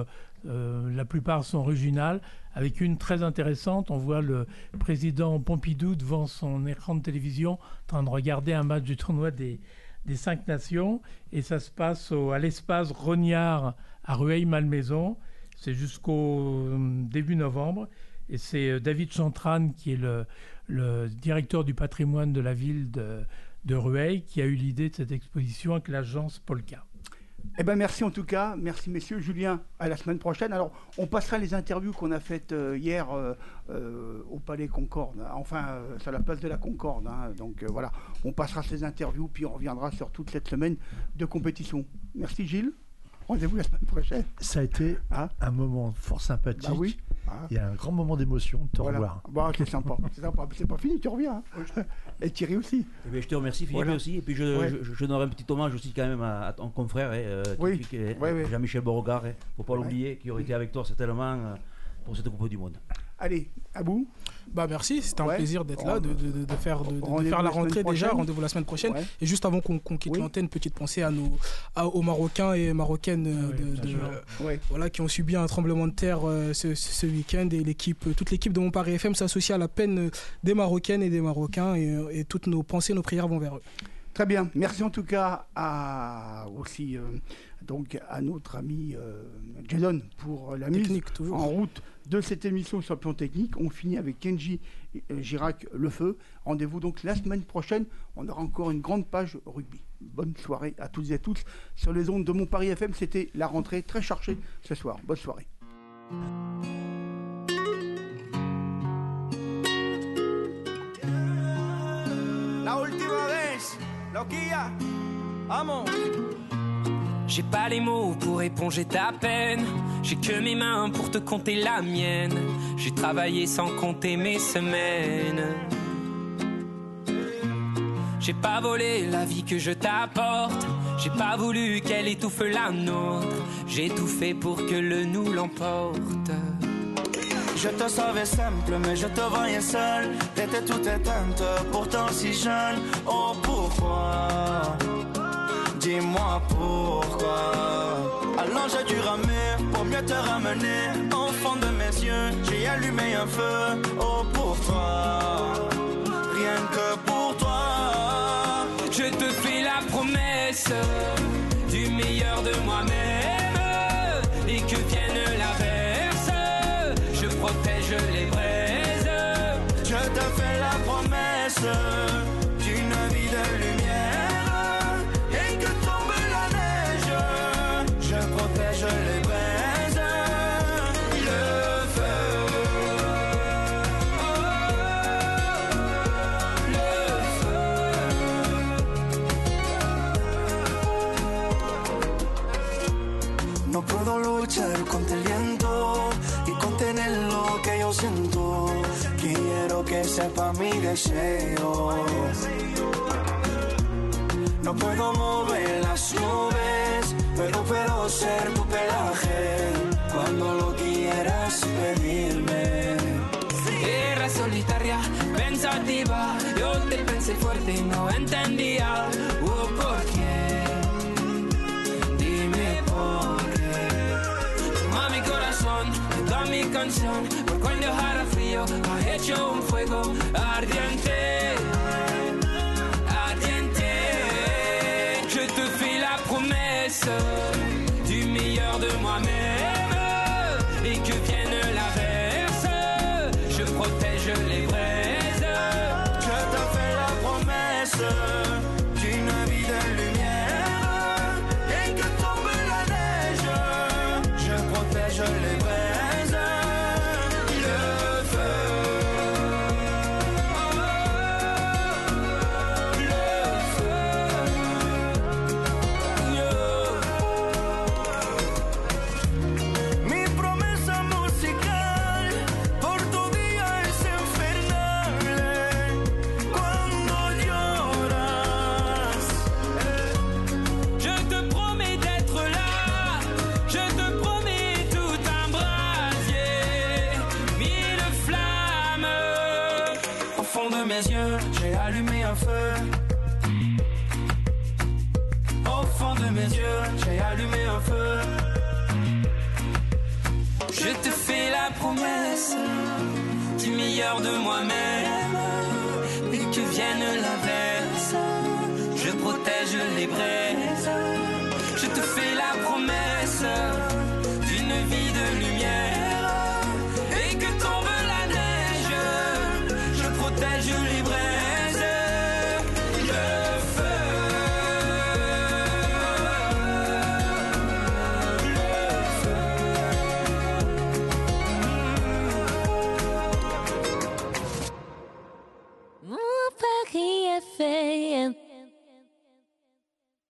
La plupart sont régionales, avec une très intéressante. On voit le président Pompidou devant son écran de télévision en train de regarder un match du tournoi des 5 nations. Et ça se passe à l'espace Rognard à Rueil-Malmaison. C'est jusqu'au début novembre. Et c'est David Chantran, qui est le directeur du patrimoine de la ville de Rueil, qui a eu l'idée de cette exposition avec l'agence Polka. Eh ben merci en tout cas, merci messieurs. Julien, à la semaine prochaine. Alors on passera les interviews qu'on a faites hier au Palais Concorde, sur la place de la Concorde. Donc voilà, on passera ces interviews puis on reviendra sur toute cette semaine de compétition. Merci Gilles, rendez-vous la semaine prochaine. Ça a été un moment fort sympathique. Bah oui. Il y a un grand moment d'émotion de te revoir. Bah, c'est sympa, c'est pas fini, tu reviens. Et Thierry aussi. Eh bien, je te remercie Philippe aussi. Et puis je donnerai un petit hommage aussi quand même à ton confrère, Jean-Michel Beauregard. Faut pas l'oublier, qui aurait été avec toi certainement pour cette Coupe du Monde. Allez, à bout. Bah merci, c'était un plaisir d'être là, de faire la rentrée déjà. Rendez-vous la semaine prochaine. Et juste avant qu'on quitte l'antenne, petite pensée aux Marocains et Marocaines qui ont subi un tremblement de terre ce week-end. Et toute l'équipe de Montparis FM s'associe à la peine des Marocaines et des Marocains. Et toutes nos pensées, nos prières vont vers eux. Très bien. Merci en tout cas aussi à notre ami Jason pour la mise en route de cette émission sur le plan technique. On finit avec Kenji Girac Le Feu. Rendez-vous donc la semaine prochaine. On aura encore une grande page rugby. Bonne soirée à toutes et à tous sur les ondes de Montparis FM. C'était la rentrée très chargée ce soir. Bonne soirée. La última vez, loquilla, vamos. J'ai pas les mots pour éponger ta peine. J'ai que mes mains pour te compter la mienne. J'ai travaillé sans compter mes semaines. J'ai pas volé la vie que je t'apporte. J'ai pas voulu qu'elle étouffe la nôtre. J'ai tout fait pour que le nous l'emporte. Je te savais simple, mais je te voyais seul. T'étais toute éteinte, pourtant si jeune. Oh pourquoi? Dis-moi pourquoi. Alors j'ai dû ramer pour mieux te ramener. Au fond de mes yeux, j'ai allumé un feu. Oh pour toi, rien que pour toi. Je te fais la promesse du meilleur de moi-même. Et que vienne l'averse, je protège les braises. Je te fais la promesse d'une vie de lumière. Et que tombe la neige, je protège les braises. Le feu, le feu. No puedo luchar contra el viento y contener lo que yo siento. Quiero que sepa mi deseo. No puedo mover las nubes, pero puedo ser tu pelaje cuando lo quieras pedirme. Era solitaria, pensativa, yo te pensé fuerte y no entendía. ¿Por qué? Dime por qué. Toma mi corazón, toda mi canción, por cuando dejara frío, has hecho un fuego ardiente, ardiente. Je te fais la promesse du meilleur de moi-même. Et que vienne l'averse, je protège les braises. Je te fais la promesse d'une vie de lumière. Et que tombe la neige, je protège les braises. Le feu, le feu. Mi promesa musical por tu día es infernal. Cuando lloras, Je te promets d'être là, je te promets tout un brasier, mille flammes. au fond de mes yeux, j'ai allumé un feu. Au fond de mes yeux, j'ai allumé un feu. Je te fais la promesse du meilleur de moi-même. Et que vienne l'averse, je protège les braises. Je te fais la promesse